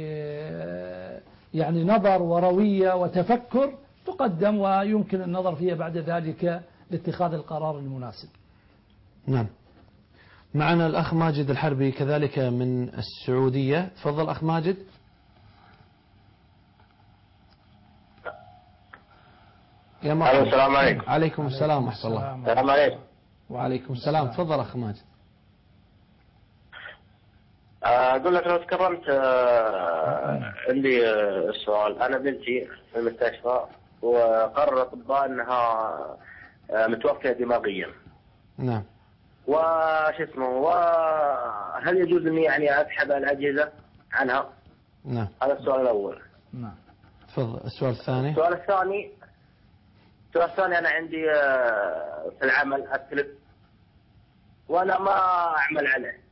يعني نظر وروية وتفكر تقدم ويمكن النظر فيها بعد ذلك لاتخاذ القرار المناسب. نعم. معنا الأخ ماجد الحربي كذلك من السعودية. تفضل أخ ماجد. يا مرحبا. السلام عليكم. عليكم السلام ورحمة الله. السلام عليكم. وعليكم السلام. تفضل أخ ماجد. أقول لك لو تكرمت عندي سؤال. أنا بنتي في المستشفى وقرر الأطباء أنها متوفية دماغيا. نعم. وش اسمه وهل يجوز إني يعني أسحب الأجهزة عنها؟ نعم. هذا السؤال الأول. نعم. تفضل السؤال الثاني. السؤال الثاني السؤال الثاني أنا عندي في العمل أستلف وأنا ما أعمل عليه.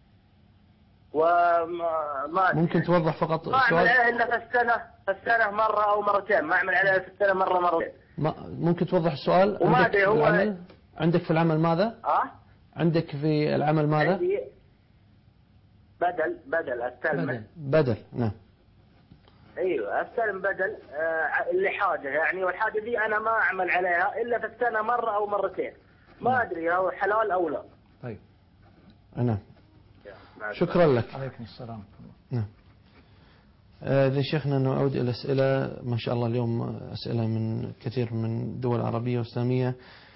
وما ممكن توضح فقط ما أعمل عليه إلا في السنة في السنة مرة أو مرتين، ما أعمل عليه في السنة مرة مرتين. ما ممكن توضح السؤال؟ وما عندك في هو العمل عندك في العمل ماذا؟ أه؟ عندك في العمل ماذا؟ عندي بدل بدل استلم بدل, بدل. نعم. ايوه استلم بدل آه اللي حاجه يعني، والحاجه دي انا ما اعمل عليها الا في السنه مره او مرتين، ما ادري هو حلال او لا. طيب. نعم. شكرا لك. عليكم السلام. نعم. إذا شيخنا نعود إلى أسئلة ما شاء الله اليوم أسئلة من كثير من دول عربية وإسلامية.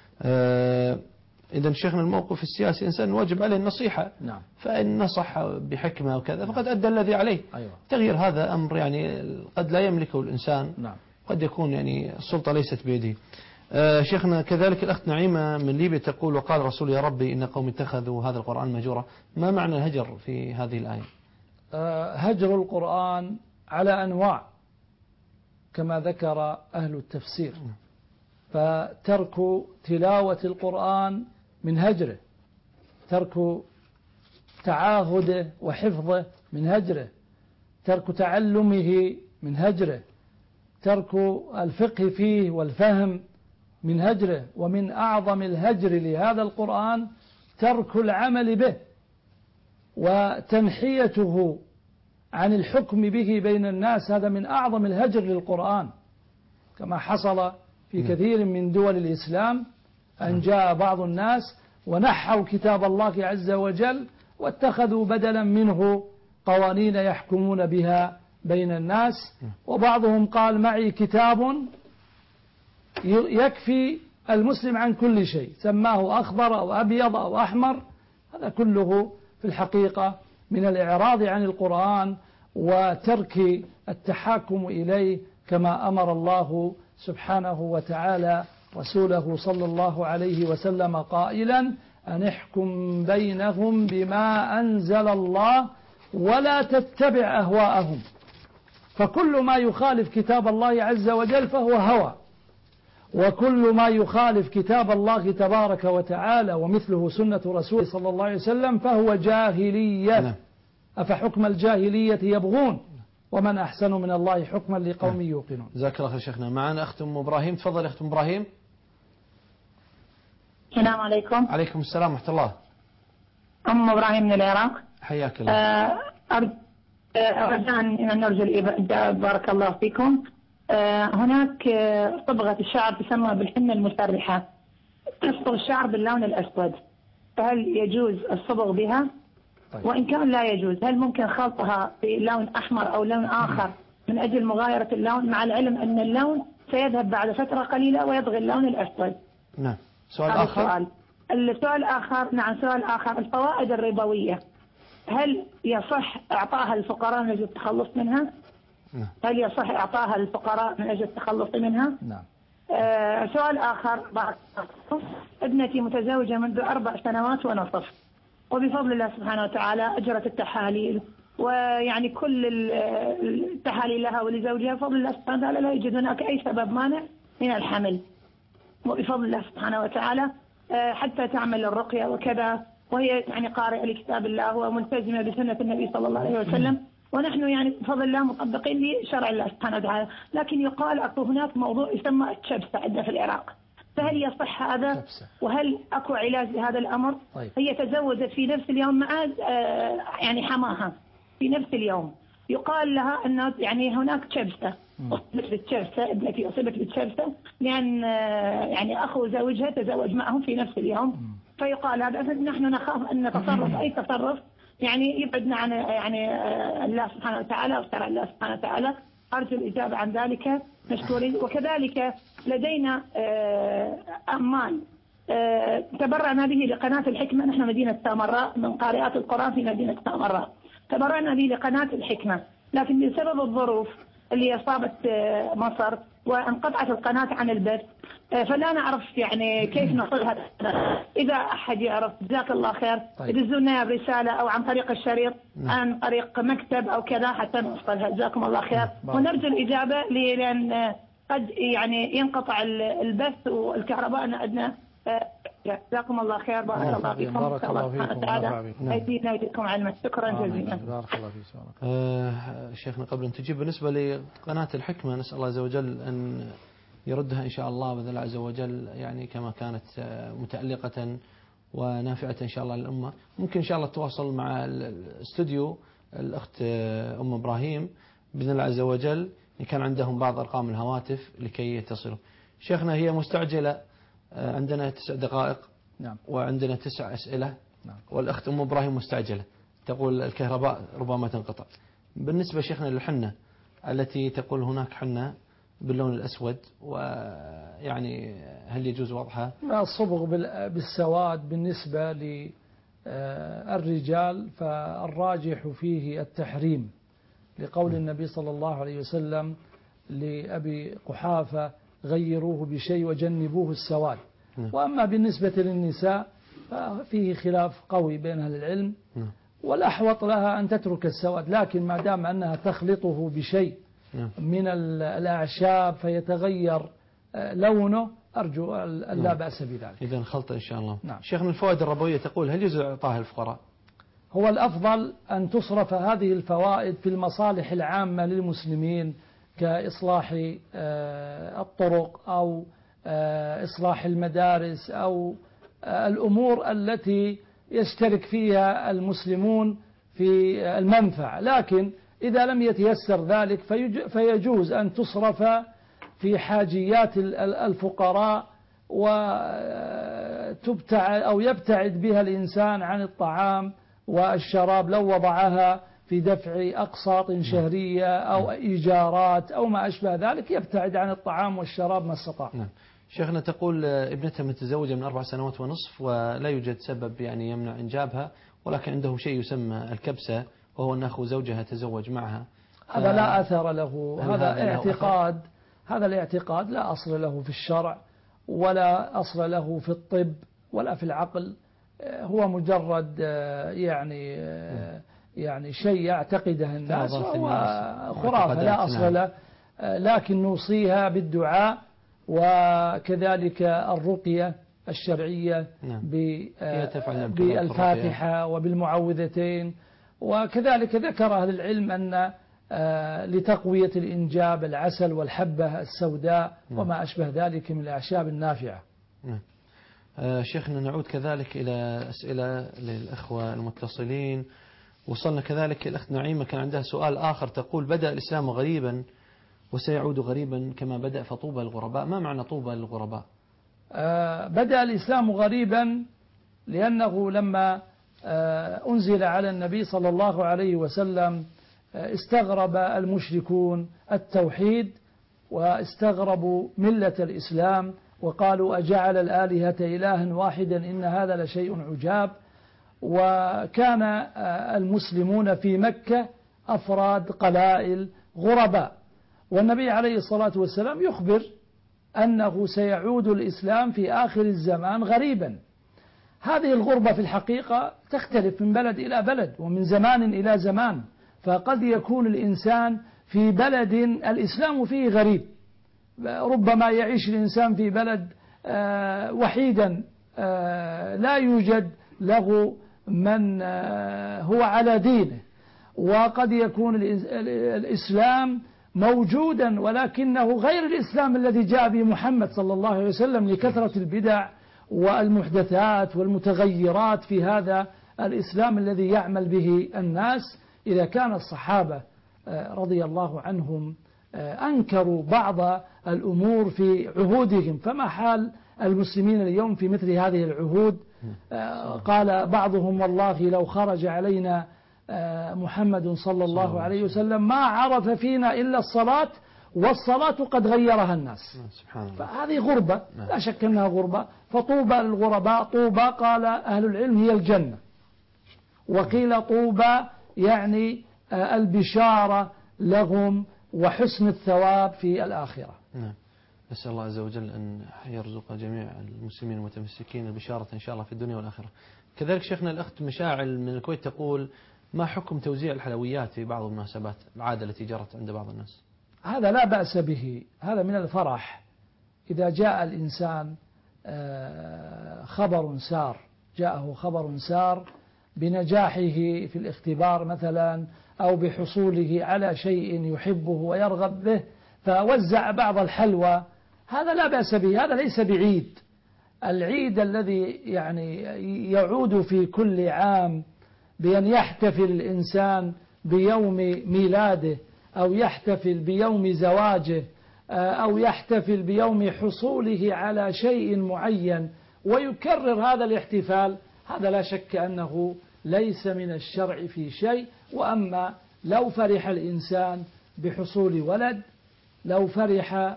إذا شيخنا الموقف السياسي إنسان واجب عليه النصيحة. نعم. فإن نصح بحكمة وكذا فقد أدى الذي عليه. أيوة. تغيير هذا أمر يعني قد لا يملكه الإنسان. نعم. قد يكون يعني السلطة ليست بيده. آه شيخنا كذلك الأخت نعيمة من ليبيا تقول وقال رسول يا ربي إن قوم اتخذوا هذا القرآن مهجورا. ما معنى الهجر في هذه الآية؟ آه هجر القرآن على أنواع كما ذكر أهل التفسير. فترك تلاوة القرآن من هجره، ترك تعاهده وحفظه من هجره، ترك تعلمه من هجره، ترك الفقه فيه والفهم من هجره، ومن أعظم الهجر لهذا القرآن ترك العمل به وتنحيته عن الحكم به بين الناس. هذا من أعظم الهجر للقرآن، كما حصل في كثير من دول الإسلام أن جاء بعض الناس ونحوا كتاب الله عز وجل واتخذوا بدلا منه قوانين يحكمون بها بين الناس. وبعضهم قال معي كتاب يكفي المسلم عن كل شيء، سماه أخضر أو أبيض أو أحمر. هذا كله في الحقيقة من الإعراض عن القرآن وترك التحاكم إليه، كما أمر الله سبحانه وتعالى رسوله صلى الله عليه وسلم قائلا: أن احكم بينهم بما أنزل الله ولا تتبع أهواءهم. فكل ما يخالف كتاب الله عز وجل فهو هوى، وكل ما يخالف كتاب الله تبارك وتعالى ومثله سنة رسوله صلى الله عليه وسلم فهو جاهلية. أفحكم الجاهلية يبغون ومن أحسن من الله حكما لقوم يوقنون. جزاك الله خير شيخنا. معنا أخت أم إبراهيم، تفضل أخت أم إبراهيم. السلام عليكم. عليكم السلام ورحمة الله. أم إبراهيم من العراق. حياك الله. أرجو أن نرجو الإجابة. بارك الله فيكم. هناك صبغة الشعر تسمى بالحنة المسرحة، تصبغ الشعر باللون الأسود، فهل يجوز الصبغ بها؟ طيب. وإن كان لا يجوز، هل ممكن خلطها بلون أحمر أو لون آخر من أجل مغايرة اللون، مع العلم أن اللون سيذهب بعد فترة قليلة ويبغي اللون الأسود؟ نعم. سؤال آخر. سؤال. السؤال آخر. نعم سؤال آخر. الفوائد الربوية هل يصح إعطاها للفقراء من أجل التخلص منها؟ نعم. هل يصح إعطاها للفقراء من أجل التخلص منها؟ نعم. آه سؤال آخر. ابنتي متزوجة منذ أربع سنوات ونصف، وبفضل الله سبحانه وتعالى أجرت التحاليل، ويعني كل التحاليل لها ولزوجها بفضل الله سبحانه وتعالى لا يوجد هناك أي سبب مانع من الحمل، وبفضل الله سبحانه وتعالى حتى تعمل الرقية وكذا، وهي يعني قارئة لكتاب الله وملتزمة بسنة النبي صلى الله عليه وسلم، ونحن يعني بفضل الله مطبقين لشرع الله سبحانه وتعالى. لكن يقال أكو هناك موضوع يسمى الشبسة عندنا في العراق، فهل يصح هذا؟ وهل أكو علاج لهذا الأمر؟ طيب. هي تزوجت في نفس اليوم مع يعني حماها في نفس اليوم، يقال لها أن يعني هناك شبسة، أصيبت بالشبسة، ابنتي أصيبت بالشبسة لأن يعني أخو زوجها تزوج معهم في نفس اليوم، فيقال هذا. نحن نخاف أن نتصرف أي تصرف يعني يبعدنا عن يعني الله سبحانه وتعالى وشرع الله سبحانه وتعالى. أرجو الإجابة عن ذلك مشكورين. وكذلك لدينا أمان تبرعنا به لقناة الحكمة، نحن مدينة سامراء من قارئات القرآن في مدينة سامراء، تبرعنا به لقناة الحكمة، لكن بسبب الظروف اللي أصابت مصر وانقطعت القناة عن البث، فلا نعرف يعني كيف نصلها. إذا أحد يعرف جزاك الله خير يدزونا برسالة أو عن طريق الشريط، عن طريق مكتب أو كذا حتى نوصلها. جزاكم الله خير. ونرجو الإجابة لأن قد يعني ينقطع البث والكهرباء عندنا. جزاكم الله خير. بارك الله فيكم. بارك الله فيكم. أيدينا ويديكم علما. شكرا جزيلا. بارك الله فيك. آه شيخنا قبل أن تجيب بالنسبة لقناة الحكمة، نسأل الله عز وجل أن يردها إن شاء الله بإذن الله عز وجل، يعني كما كانت متألقة ونافعة إن شاء الله للأمة. ممكن إن شاء الله تواصل مع الاستوديو الأخت أم إبراهيم بإذن الله عز وجل، إن كان عندهم بعض أرقام الهواتف لكي يتصلوا. شيخنا هي مستعجلة، عندنا تسع دقائق. نعم. وعندنا تسع أسئلة. نعم. والأخت أم إبراهيم مستعجلة، تقول الكهرباء ربما تنقطع. بالنسبة شيخنا للحنة التي تقول هناك حنة باللون الأسود، ويعني هل يجوز وضعها؟ الصبغ بالسواد بالنسبة للرجال فالراجح فيه التحريم، لقول النبي صلى الله عليه وسلم لأبي قحافة غيروه بشيء وجنبوه السواد. وأما بالنسبة للنساء ففيه خلاف قوي بين أهل العلم، والأحوط لها أن تترك السواد، لكن ما دام أنها تخلطه بشيء من الأعشاب فيتغير لونه أرجو لا بأس بذلك. إذن خلط إن شاء الله. نعم. شيخنا الفوائد الربوية تقول هل يجوز إعطاها الفقراء؟ هو الأفضل أن تصرف هذه الفوائد في المصالح العامة للمسلمين، كإصلاح الطرق أو إصلاح المدارس أو الأمور التي يشترك فيها المسلمون في المنفعة. لكن إذا لم يتيسر ذلك فيجوز أن تصرف في حاجيات الفقراء وتبتعد أو يبتعد بها الإنسان عن الطعام والشراب لو وضعها في دفع أقساط شهرية أو إيجارات أو ما أشبه ذلك، يبتعد عن الطعام والشراب ما استطاع. نعم. شيخنا تقول ابنتها متزوجة من أربع سنوات ونصف ولا يوجد سبب يعني يمنع إنجابها، ولكن عندهم شيء يسمى الكبسة وهو أن أخو زوجها تزوج معها. هذا لا أثر له، هذا اعتقاد، هذا الاعتقاد لا أصل له في الشرع ولا أصل له في الطب ولا في العقل، هو مجرد يعني يعني شيء يعتقده الناس وهو خرافة لا أصل له. لكن نوصيها بالدعاء وكذلك الرقية الشرعية بالفاتحة وبالمعوذتين. وكذلك ذكر أهل العلم أن لتقوية الإنجاب العسل والحبة السوداء وما أشبه ذلك من الأعشاب النافعة. شيخنا نعود كذلك إلى أسئلة للأخوة المتصلين. وصلنا كذلك الأخت نعيمة كان عندها سؤال آخر، تقول بدأ الإسلام غريبا وسيعود غريبا كما بدأ فطوبى للغرباء. ما معنى طوبى للغرباء؟ آه بدأ الإسلام غريبا لأنه لما آه أنزل على النبي صلى الله عليه وسلم آه استغرب المشركون التوحيد واستغربوا ملة الإسلام وقالوا أجعل الآلهة إلها واحدا إن هذا لشيء عجاب. وكان المسلمون في مكة أفراد قلائل غرباء، والنبي عليه الصلاة والسلام يخبر أنه سيعود الإسلام في آخر الزمان غريبا. هذه الغربة في الحقيقة تختلف من بلد إلى بلد ومن زمان إلى زمان، فقد يكون الإنسان في بلد الإسلام فيه غريب، ربما يعيش الإنسان في بلد وحيدا لا يوجد له من هو على دينه، وقد يكون الإسلام موجودا ولكنه غير الإسلام الذي جاء به محمد صلى الله عليه وسلم لكثرة البدع والمحدثات والمتغيرات في هذا الإسلام الذي يعمل به الناس. إذا كان الصحابة رضي الله عنهم أنكروا بعض الأمور في عهودهم، فما حال المسلمين اليوم في مثل هذه العهود؟ قال بعضهم والله لو خرج علينا محمد صلى الله عليه وسلم ما عرف فينا إلا الصلاة والصلاة قد غيرها الناس. فهذه غربة لا شك أنها غربة. فطوبى للغرباء، طوبى قال أهل العلم هي الجنة، وقيل طوبى يعني البشارة لهم وحسن الثواب في الآخرة. نعم. نسأل الله عز وجل أن يرزق جميع المسلمين المتمسكين البشارة إن شاء الله في الدنيا والآخرة. كذلك شيخنا الأخت مشاعل من الكويت تقول ما حكم توزيع الحلويات في بعض المناسبات، العادة التي جرت عند بعض الناس؟ هذا لا بأس به، هذا من الفرح. إذا جاء الإنسان خبر سار، جاءه خبر سار بنجاحه في الاختبار مثلا أو بحصوله على شيء يحبه ويرغب به فوزع بعض الحلوى، هذا لا بأس به، هذا ليس بعيد. العيد الذي يعني يعود في كل عام بأن يحتفل الإنسان بيوم ميلاده أو يحتفل بيوم زواجه أو يحتفل بيوم حصوله على شيء معين ويكرر هذا الاحتفال، هذا لا شك أنه ليس من الشرع في شيء. وأما لو فرح الإنسان بحصول ولد، لو فرح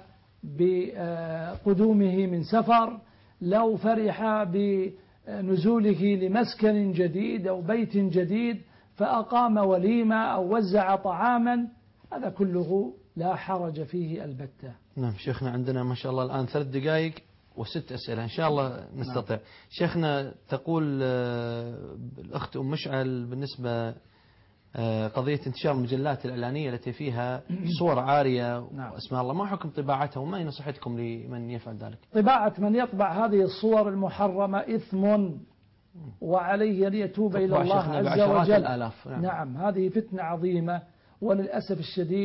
بقدومه من سفر، لو فرح بنزوله لمسكن جديد أو بيت جديد فأقام وليمة أو وزع طعاما، هذا كله لا حرج فيه البتة. نعم. شيخنا عندنا ما شاء الله الآن ثلاث دقائق وست أسئلة إن شاء الله نستطيع. نعم. شيخنا تقول الأخت أم مشعل بالنسبة قضية انتشار المجلات الإعلانية التي فيها صور عارية نعم. واسماء الله، ما حكم طباعتها وما هي نصيحتكم لمن يفعل ذلك؟ طباعة من يطبع هذه الصور المحرمة إثم وعليه أن يتوب إلى الله عز وجل. الآلاف. نعم. نعم، هذه فتنة عظيمة، وللأسف الشديد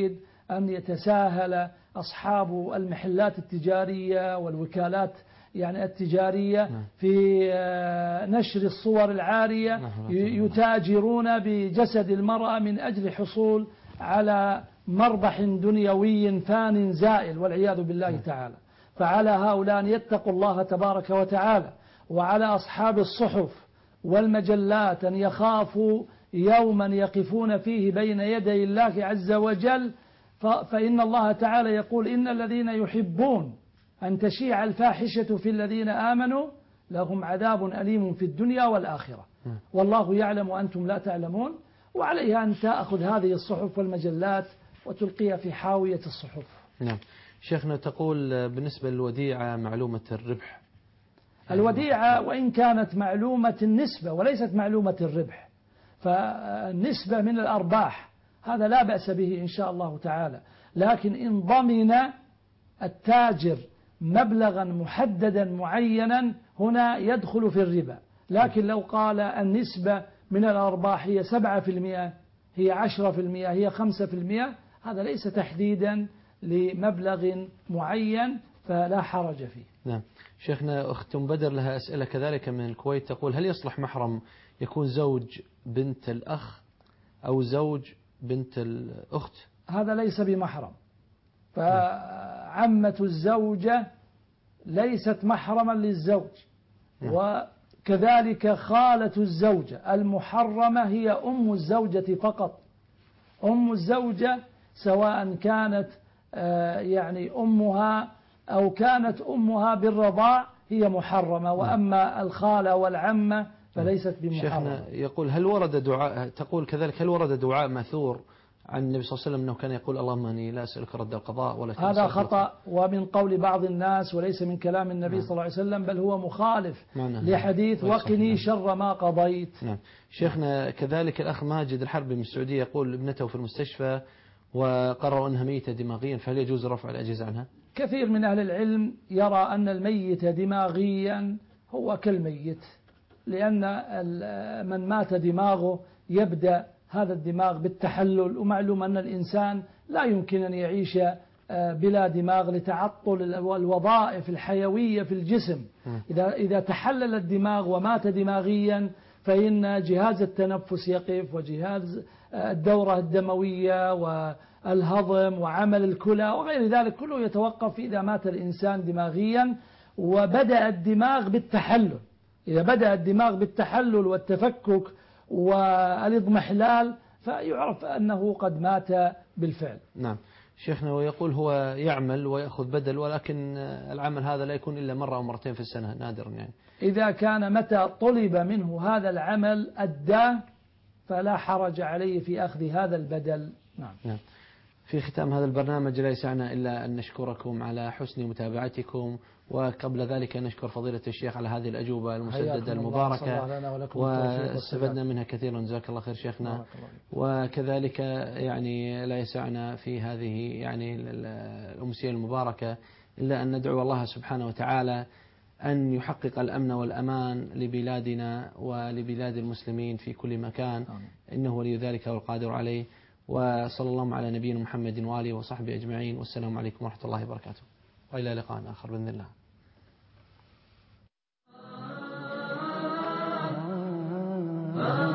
أن يتساهل أصحاب المحلات التجارية والوكالات يعني التجارية في نشر الصور العارية، يتاجرون بجسد المرأة من أجل حصول على مربح دنيوي فان زائل والعياذ بالله تعالى. فعلى هؤلاء أن يتقوا الله تبارك وتعالى، وعلى أصحاب الصحف والمجلات أن يخافوا يوما يقفون فيه بين يدي الله عز وجل، فإن الله تعالى يقول إن الذين يحبون أن تشيع الفاحشة في الذين آمنوا لهم عذاب أليم في الدنيا والآخرة والله يعلم وأنتم لا تعلمون. وعليها أن تأخذ هذه الصحف والمجلات وتلقيها في حاوية الصحف. نعم. شيخنا تقول بالنسبة للوديعة معلومة الربح. الوديعة وإن كانت معلومة النسبة وليست معلومة الربح، فالنسبة من الأرباح هذا لا بأس به إن شاء الله تعالى، لكن إن ضمن التاجر مبلغا محددا معينا هنا يدخل في الربا. لكن لو قال النسبة من الأرباح هي سبعة في المئة، هي عشرة في المئة، هي خمسة في المئة، هذا ليس تحديدا لمبلغ معين فلا حرج فيه. نعم. شيخنا أخت بدر لها أسئلة كذلك من الكويت، تقول هل يصلح محرم يكون زوج بنت الأخ أو زوج بنت الأخت؟ هذا ليس بمحرم، فعمة الزوجة ليست محرما للزوج، وكذلك خالة الزوجة المحرمة هي أم الزوجة فقط. أم الزوجة سواء كانت يعني أمها أو كانت أمها بالرضاع هي محرمة، وأما الخالة والعمة فليست بمحرمة. شيخنا يقول هل ورد دعاء، تقول كذلك هل ورد دعاء ماثور عن النبي صلى الله عليه وسلم أنه كان يقول اللهم أني لا أسألك رد القضاء ولا تنسى؟ هذا خطأ ومن قول بعض الناس وليس من كلام النبي نعم. صلى الله عليه وسلم، بل هو مخالف لحديث وقني شر ما قضيت. نعم. شيخنا كذلك الأخ ماجد الحربي من السعودية يقول ابنته في المستشفى وقرروا أنها ميتة دماغيا، فهل يجوز رفع الأجهزة عنها؟ كثير من أهل العلم يرى أن الميت دماغيا هو كالميت، لأن من مات دماغه يبدأ هذا الدماغ بالتحلل، ومعلوم أن الإنسان لا يمكن أن يعيش بلا دماغ لتعطل الوظائف الحيوية في الجسم. إذا إذا تحلل الدماغ ومات دماغيا فإن جهاز التنفس يقف، وجهاز الدورة الدموية والهضم وعمل الكلى وغير ذلك كله يتوقف إذا مات الإنسان دماغيا وبدأ الدماغ بالتحلل. إذا بدأ الدماغ بالتحلل والتفكك والاضمحلال فيعرف أنه قد مات بالفعل. نعم. شيخنا ويقول هو يعمل ويأخذ بدل، ولكن العمل هذا لا يكون إلا مرة أو مرتين في السنة نادرا يعني. إذا كان متى طلب منه هذا العمل أداه فلا حرج عليه في أخذ هذا البدل. نعم. نعم. في ختام هذا البرنامج لا يسعنا إلا أن نشكركم على حسن متابعتكم، وقبل ذلك نشكر فضيلة الشيخ على هذه الأجوبة المسددة المباركة واستفدنا منها كثيرا، جزاك الله خير شيخنا. وكذلك يعني لا يسعنا في هذه يعني الأمسية المباركة إلا أن ندعو الله سبحانه وتعالى أن يحقق الأمن والأمان لبلادنا ولبلاد المسلمين في كل مكان، إنه ولي ذلك والقادر عليه. وصلى الله على نبينا محمد وآله وصحبه أجمعين، والسلام عليكم ورحمة الله وبركاته، وإلى لقاء آخر بإذن الله.